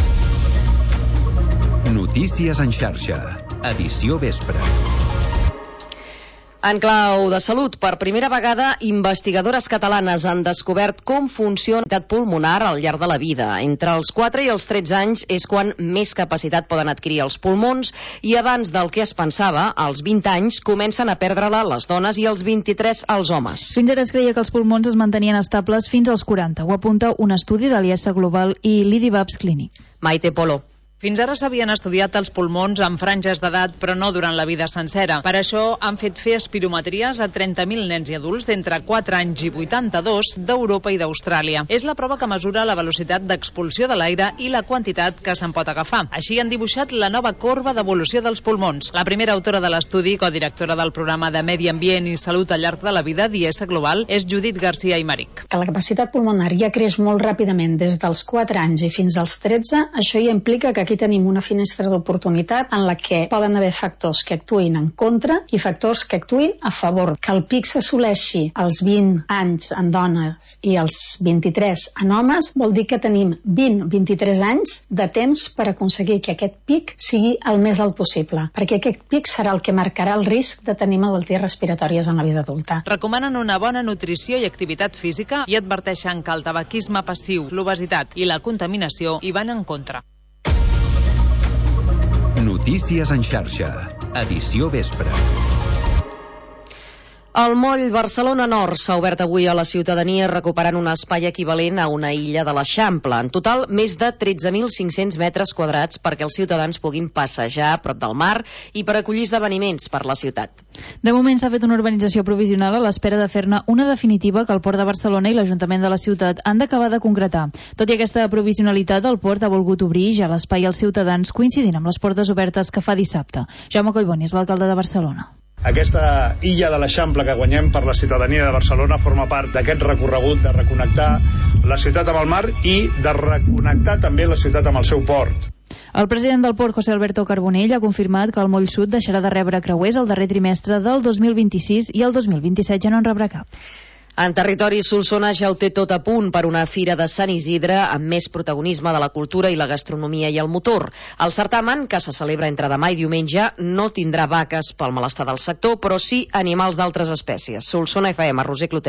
Notícies en xarxa. Edició vespre. En clau de salut, per primera vegada, investigadores catalanes han descobert com funciona la capacitat pulmonar al llarg de la vida. Entre els 4 i els 13 anys és quan més capacitat poden adquirir els pulmons i abans del que es pensava, als 20 anys comencen a perdre-la les dones i als 23 els homes. Fins ara es creia que els pulmons es mantenien estables fins als 40. Ho apunta un estudi de l'IS Global i l'IDIVAPS Clinic. Maite Polo. Fins ara s'havien estudiat els pulmons amb franges d'edat, però no durant la vida sencera. Per això han fet fer espirometries a 30.000 nens i adults d'entre 4 anys i 82 d'Europa i d'Austràlia. És la prova que mesura la velocitat d'expulsió de l'aire i la quantitat que se'n pot agafar. Així han dibuixat la nova corba d'evolució dels pulmons. La primera autora de l'estudi, codirectora del programa de Medi Ambient i Salut al llarg de la vida d'IS Global, és Judit García Aymeric. Que la capacitat pulmonar ja creix molt ràpidament des dels 4 anys i fins als 13, això ja implica que aquí tenim una finestra d'oportunitat en la que poden haver factors que actuïn en contra i factors que actuïn a favor. Que el pic s'assoleixi als 20 anys en dones i als 23 en homes vol dir que tenim 20-23 anys de temps per aconseguir que aquest pic sigui el més alt possible, perquè aquest pic serà el que marcarà el risc de tenir malalties respiratòries en la vida adulta. Recomanen una bona nutrició i activitat física i adverteixen que el tabaquisme passiu, l'obesitat i la contaminació hi van en contra. Notícies en xarxa. Edició vespre. El moll Barcelona Nord s'ha obert avui a la ciutadania recuperant un espai equivalent a una illa de l'Eixample. En total, més de 13.500 metres quadrats perquè els ciutadans puguin passejar a prop del mar i per acollir esdeveniments per la ciutat. De moment s'ha fet una urbanització provisional a l'espera de fer-ne una definitiva que el Port de Barcelona i l'Ajuntament de la ciutat han d'acabar de concretar. Tot i aquesta provisionalitat, el Port ha volgut obrir ja l'espai als ciutadans coincidint amb les portes obertes que fa dissabte. Jaume Collboni és l'alcalde de Barcelona. Aquesta illa de l'Eixample que guanyem per la ciutadania de Barcelona forma part d'aquest recorregut de reconnectar la ciutat amb el mar i de reconnectar també la ciutat amb el seu port. El president del Port, José Alberto Carbonell, ha confirmat que el moll sud deixarà de rebre creuers el darrer trimestre del 2026 i el 2027 ja no en rebrà cap. En territori Solsona ja ho té tot a punt per una fira de Sant Isidre amb més protagonisme de la cultura i la gastronomia i el motor. El certamen, que se celebra entre demà i diumenge, no tindrà vaques pel malestar del sector, però sí animals d'altres espècies. Solsona FM, Roser Clotet.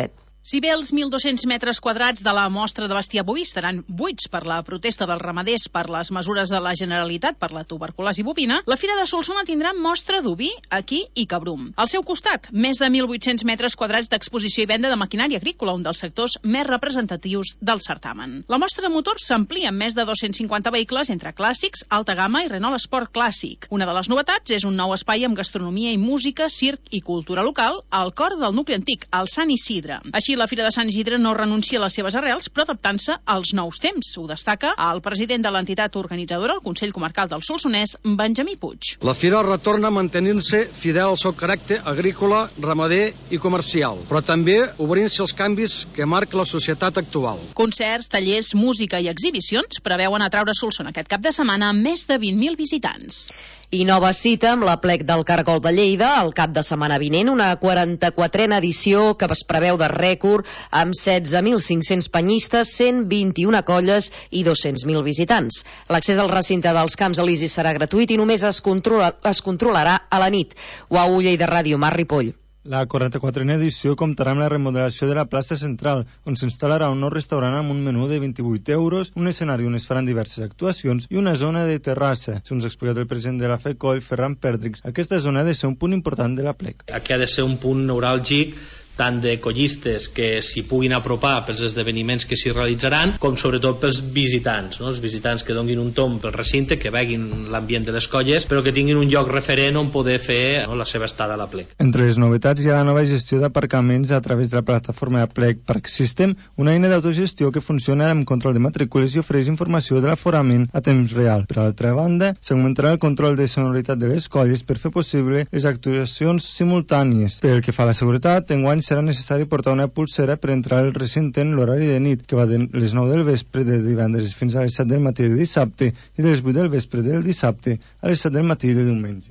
Si bé els 1.200 metres quadrats de la mostra de bestiar boví estaran buits per la protesta dels ramaders per les mesures de la Generalitat per la tuberculosi bovina, la Fira de Solsona tindrà mostra d'oví, equí i cabrum. Al seu costat, més de 1.800 metres quadrats d'exposició i venda de maquinària agrícola, un dels sectors més representatius del certamen. La mostra de motors s'amplia amb més de 250 vehicles entre clàssics, alta gamma i Renault Sport Clàssic. Una de les novetats és un nou espai amb gastronomia i música, circ i cultura local al cor del nucli antic, al Sant Isidre. Així, la Fira de Sant Isidre no renuncia a les seves arrels, però adaptant-se als nous temps. Ho destaca el president de l'entitat organitzadora, el Consell Comarcal del Solsonès, Benjamí Puig. La Fira retorna mantenint-se fidel al seu caràcter agrícola, ramader i comercial, però també obrint-se als canvis que marca la societat actual. Concerts, tallers, música i exhibicions preveuen atraure a Solsona aquest cap de setmana amb més de 20.000 visitants. I nova cita amb la plec del Cargol de Lleida el cap de setmana vinent, una 44a edició que es preveu de rècord amb 16.500 penyistes, 121 colles i 200.000 visitants. L'accés al recinte dels Camps Elisis serà gratuït i només es controlarà a la nit. Uau, Lleida Ràdio, Mar Ripoll. La 44a edició comptarà amb la remodelació de la plaça central, on s'instal·larà un nou restaurant amb un menú de 28 euros, un escenari on es faran diverses actuacions i una zona de terrassa. Segons ha explicat el president de la FECOL, Ferran Perdrix, aquesta zona ha de ser un punt important de la plec. Aquí ha de ser un punt neuràlgic tant de collistes que s'hi puguin apropar pels esdeveniments que s'hi realitzaran, com sobretot pels visitants, no? Els visitants que donguin un tomb pel recinte, que veguin l'ambient de les colles, però que tinguin un lloc referent on poder fer la seva estada a la plec. Entre les novetats hi ha la nova gestió d'aparcaments a través de la plataforma de Plec Park System, una eina d'autogestió que funciona amb control de matrícules i ofereix informació de l'aforament a temps real. Per altra banda, s'augmentarà el control de sonoritat de les colles per fer possible les actuacions simultànies. Pel que fa a la seguretat, enguany serà necessari portar una pulsera per entrar al recinte en l'horari de nit, que va de les 9 del vespre de divendres fins a les 7 del matí de dissabte i de les 8 del vespre del dissabte a les 7 del matí de diumenge.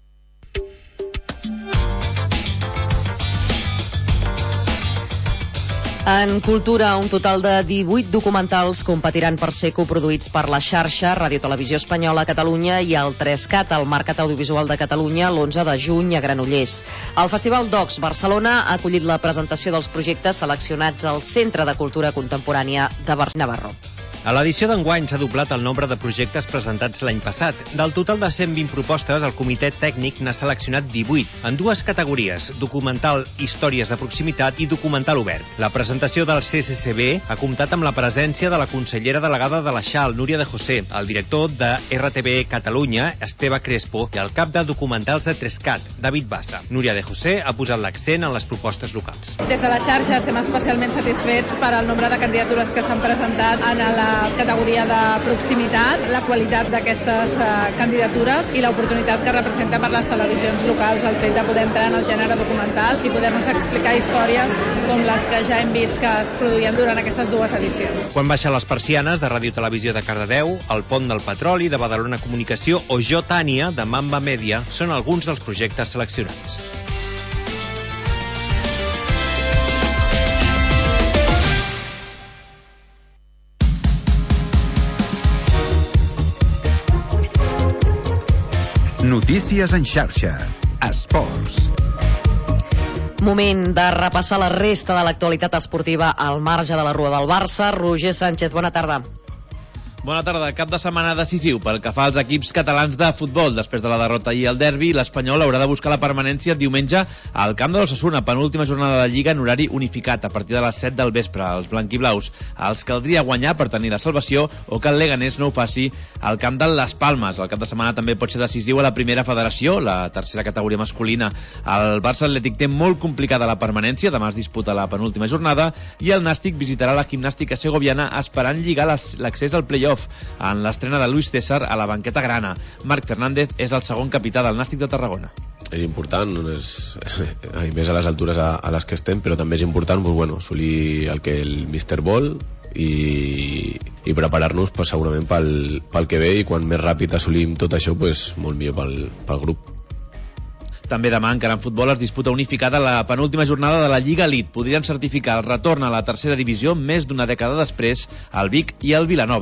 En cultura, un total de 18 documentals competiran per ser coproduïts per la xarxa Radio Televisió Espanyola a Catalunya i el 3CAT, el Mercat Audiovisual de Catalunya, l'11 de juny a Granollers. El Festival Docs Barcelona ha acollit la presentació dels projectes seleccionats al Centre de Cultura Contemporània de Navarro. A l'edició d'enguany s'ha doblat el nombre de projectes presentats l'any passat. Del total de 120 propostes, el comitè tècnic n'ha seleccionat 18, en dues categories, documental Històries de proximitat i documental obert. La presentació del CCCB ha comptat amb la presència de la consellera delegada de la XAL, Núria de José, el director de RTV Catalunya, Esteve Crespo, i el cap de documentals de 3CAT, David Bassa. Núria de José ha posat l'accent en les propostes locals. Des de la xarxa estem especialment satisfets per al nombre de candidatures que s'han presentat en la categoria de proximitat, la qualitat d'aquestes candidatures i l'oportunitat que representa per les televisions locals el fet de poder entrar en el gènere documental i poder-nos explicar històries com les que ja hem vist que es produïen durant aquestes dues edicions. Quan baixen les persianes de Ràdio Televisió de Cardedeu, el Pont del Petroli de Badalona Comunicació o Jo Tània de Mamba Media són alguns dels projectes seleccionats. Notícies en xarxa. Esports. Moment de repassar la resta de l'actualitat esportiva al marge de la Rua del Barça. Roger Sánchez, bona tarda. Bona tarda. Cap de setmana decisiu pel que fa als equips catalans de futbol. Després de la derrota ahir al derbi, l'Espanyol haurà de buscar la permanència diumenge al camp de l'Osasuna, penúltima jornada de Lliga en horari unificat a partir de les 7 del vespre. Els blanquiblaus els caldria guanyar per tenir la salvació o que el Leganés no ho faci al camp de les Palmes. El cap de setmana també pot ser decisiu a la primera federació, la tercera categoria masculina. El Barça Atlètic té molt complicada la permanència, demà es disputa la penúltima jornada i el Nàstic visitarà la Gimnàstica Segoviana esperant lligar l'accés al play-off en l'estrena de Luis César a la banqueta grana. Marc Fernández és el segon capità del Nàstic de Tarragona. És important, i més a les altures a les que estem, però també és important assolir el que el míster vol i preparar-nos segurament pel que ve, i quan més ràpid assolim tot això, molt millor pel grup. També demà, encara en futbol, es disputa unificada la penúltima jornada de la Lliga Elite. Podrien certificar el retorn a la tercera divisió més d'una dècada després el Vic i el Vilanova.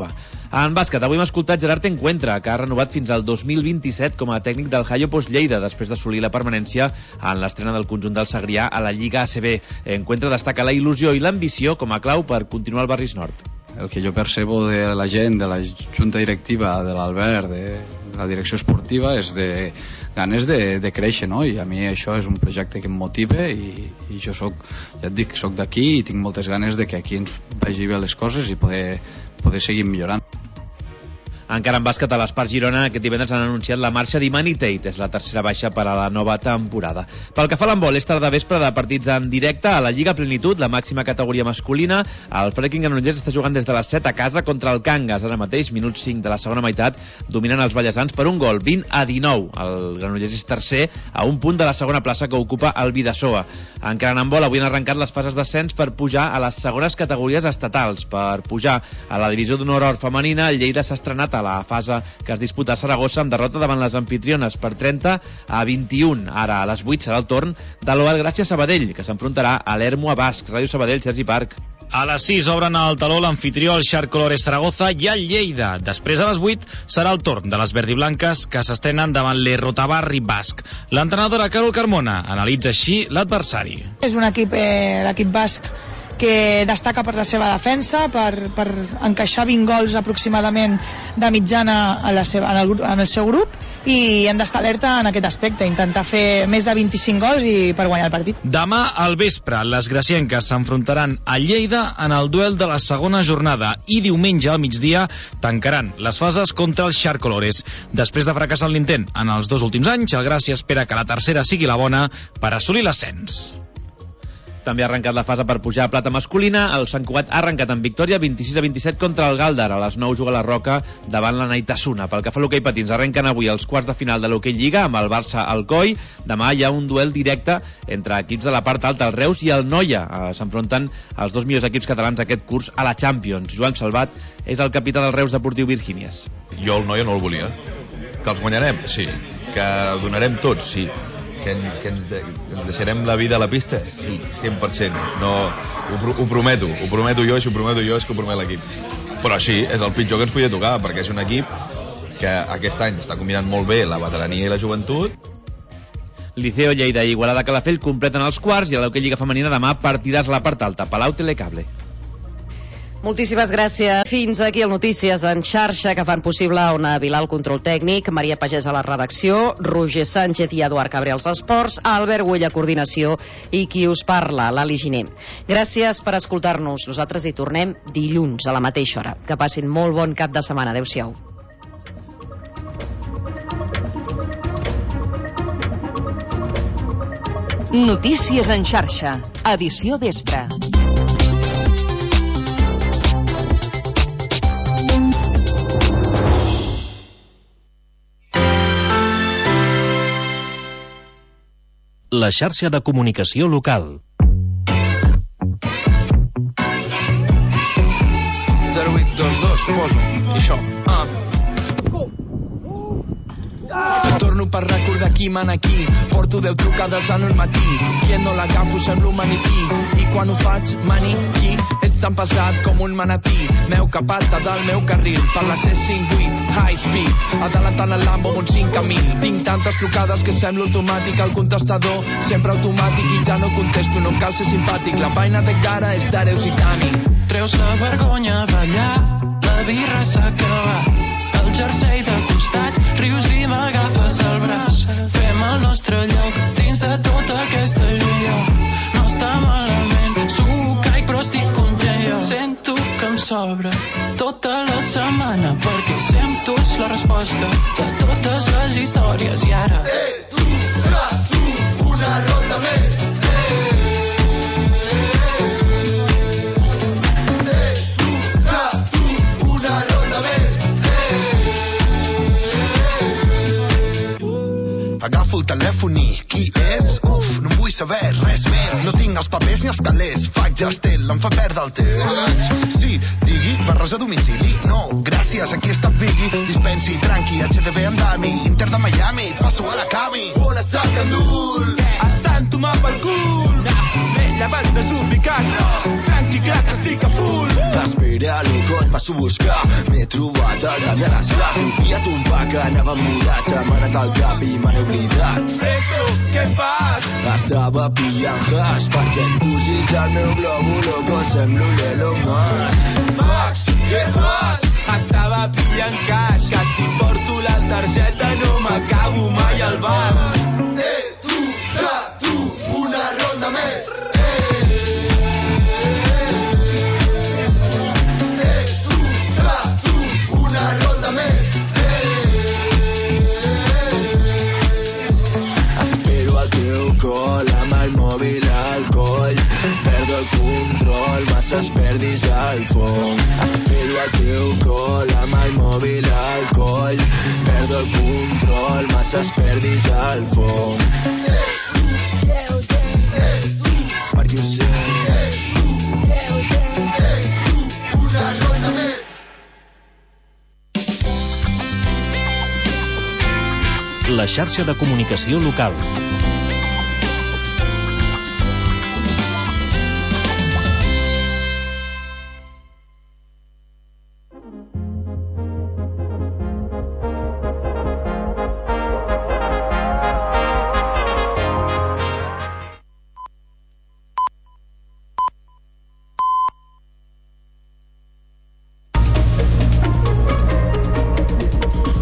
En bàsquet, avui hem escoltat Gerard Encuentra, que ha renovat fins al 2027 com a tècnic del Hayo Post Lleida, després d'assolir la permanència en l'estrena del conjunt del Segrià a la Lliga ACB. Encuentra destaca la il·lusió i l'ambició com a clau per continuar al Barris Nord. El que jo percebo de la gent, de la junta directiva, de l'Albert, de la direcció esportiva, és de ganes de créixer, no? I a mi això és un projecte que em motiva i jo soc, ja et dic, soc d'aquí i tinc moltes ganes de que aquí ens vagi bé les coses i poder seguir millorant. Encara en bàsquet, a l'Espart Girona, aquest divendres han anunciat la marxa d'Imani Tate, és la tercera baixa per a la nova temporada. Pel que fa a l'handbol, és tarda vespre de partits en directe a la Lliga Plenitud, la màxima categoria masculina. El Freaking Granollers està jugant des de les 7 a casa contra el Cangas, ara mateix, minut 5 de la segona meitat, dominant els ballesans per un gol, 20-19. El Granollers és tercer a un punt de la segona plaça que ocupa el Bidasoa. Encara en handbol, avui han arrencat les fases d'ascens per pujar a les segones categories estatals. Per pujar a la divisió d'honor or femenina, el Lleida s'ha estrenat a la fase que es disputa a Saragossa amb derrota davant les anfitriones per 30-21. Ara a les 8 serà el torn de l'Oval Gràcia Sabadell, que s'enfrontarà a l'Ermo a Basc. Ràdio Sabadell, Sergi Parc. A les 6 obren el taló l'anfitrió, el Shark Colores Zaragoza i el Lleida. Després, a les 8, serà el torn de les verdiblanques que s'estrenen davant l'Errotabarri Basc. L'entrenadora Carol Carmona analitza així l'adversari. És un equip, l'equip basc, que destaca per la seva defensa, per encaixar 20 gols aproximadament de mitjana en el seu grup, i hem d'estar alerta en aquest aspecte, intentar fer més de 25 gols i per guanyar el partit. Demà al vespre, les gracienques s'enfrontaran a Lleida en el duel de la segona jornada i diumenge al migdia tancaran les fases contra els Shark Colores. Després de fracassar l'intent en els 2 últims anys, el Gràcia espera que la tercera sigui la bona per assolir l'ascens. També ha arrencat la fase per pujar a plata masculina. El Sant Cugat ha arrencat amb victòria 26-27 contra el Galdar. A les 9 juga la Roca davant la Naitasuna. Pel que fa a l'hoquei patins, arrenquen avui els quarts de final de l'hoquei Lliga amb el Barça Alcoi. Demà hi ha un duel directe entre equips de la part alta, el Reus i el Noia. S'enfronten els 2 millors equips catalans aquest curs a la Champions. Joan Salvat és el capità del Reus Deportiu Virgínies. Jo el Noia no el volia. Que els guanyarem? Sí. Que el donarem tots? Sí. Que ens deixarem la vida a la pista? Sí, 100%. No, ho prometo jo, si ho prometo jo és que ho promet l'equip. Però sí, és el pitjor que ens podia tocar, perquè és un equip que aquest any està combinant molt bé la veterania i la joventut. Liceo, Lleida i Igualada Calafell completen els quarts, i a l'hoquei Lliga Femenina demà partides a la part alta, Palau Telecable. Moltíssimes gràcies. Fins aquí el Notícies en xarxa, que fan possible Ona Vilà al control tècnic, Maria Pagès a la redacció, Roger Sánchez i Eduard Cabré als esports, Albert Güell a coordinació i qui us parla, l'Ali Giner. Gràcies per escoltar-nos. Nosaltres hi tornem dilluns a la mateixa hora. Que passin molt bon cap de setmana. Adéu-siau. Notícies en xarxa, edició vespre. La xarxa de comunicació local. 0822, suposo. I això. Torno per recordar qui mana aquí. Porto 10 trucades en un matí i no l'agafo, semblo un manití. I quan ho faig, maniquí, ets tan pesat com un manatí. M'heu capat del meu carril per la C58, high speed, adelantant el Lambo amb un 5.000. Tinc tantes trucades que sembla automàtic, el contestador sempre automàtic i ja no contesto, no em cal ser simpàtic. La vaina de cara és d'Areus i Tani. Treus la vergonya d'allà, la birra s'ha acabat, el jersei de costat, rius i m'agafes el braç. Fem el nostre lloc dins de tota aquesta joia. No està malament, segur caic però estic content jo. Sento que em sobra tota la setmana perquè sento la resposta de totes les històries i ara tu, ja tu, una ronda més. Agafo el telèfoni, qui és? Uf, no vull saber res més. No tinc els papers ni els calés, faig estel, em fa perdre el temps. Sí, digui, barres a domicili? No, gràcies, aquí està Biggie. Dispensi, tranqui, HDB andami, Inter de Miami, et faço a la cami. On estàs, gandul? A Sant Tomà pel cul. M'he llevat desubicat. Tranqui, crac, estic a full. Espera, loco, et passo a buscar. M'he trobat de canviar l'esclat. Enviat un pa que anava mudat, s'ha manat al cap i me n'he oblidat. Fresco, què fas? Estava pillant hash perquè et posis al meu globo loco, semblo l'Elon Musk. Max, què fas? Estava pillant cash, que si porto la targeta no m'acabo mai el vas. Tu, ja, tu, una ronda més. Es perdis al fons. Espero el teu col amb el mòbil al coll. Perdo el control, massa es perdis al fons. Perquè ho sé. Una ronda més. La xarxa de comunicació local.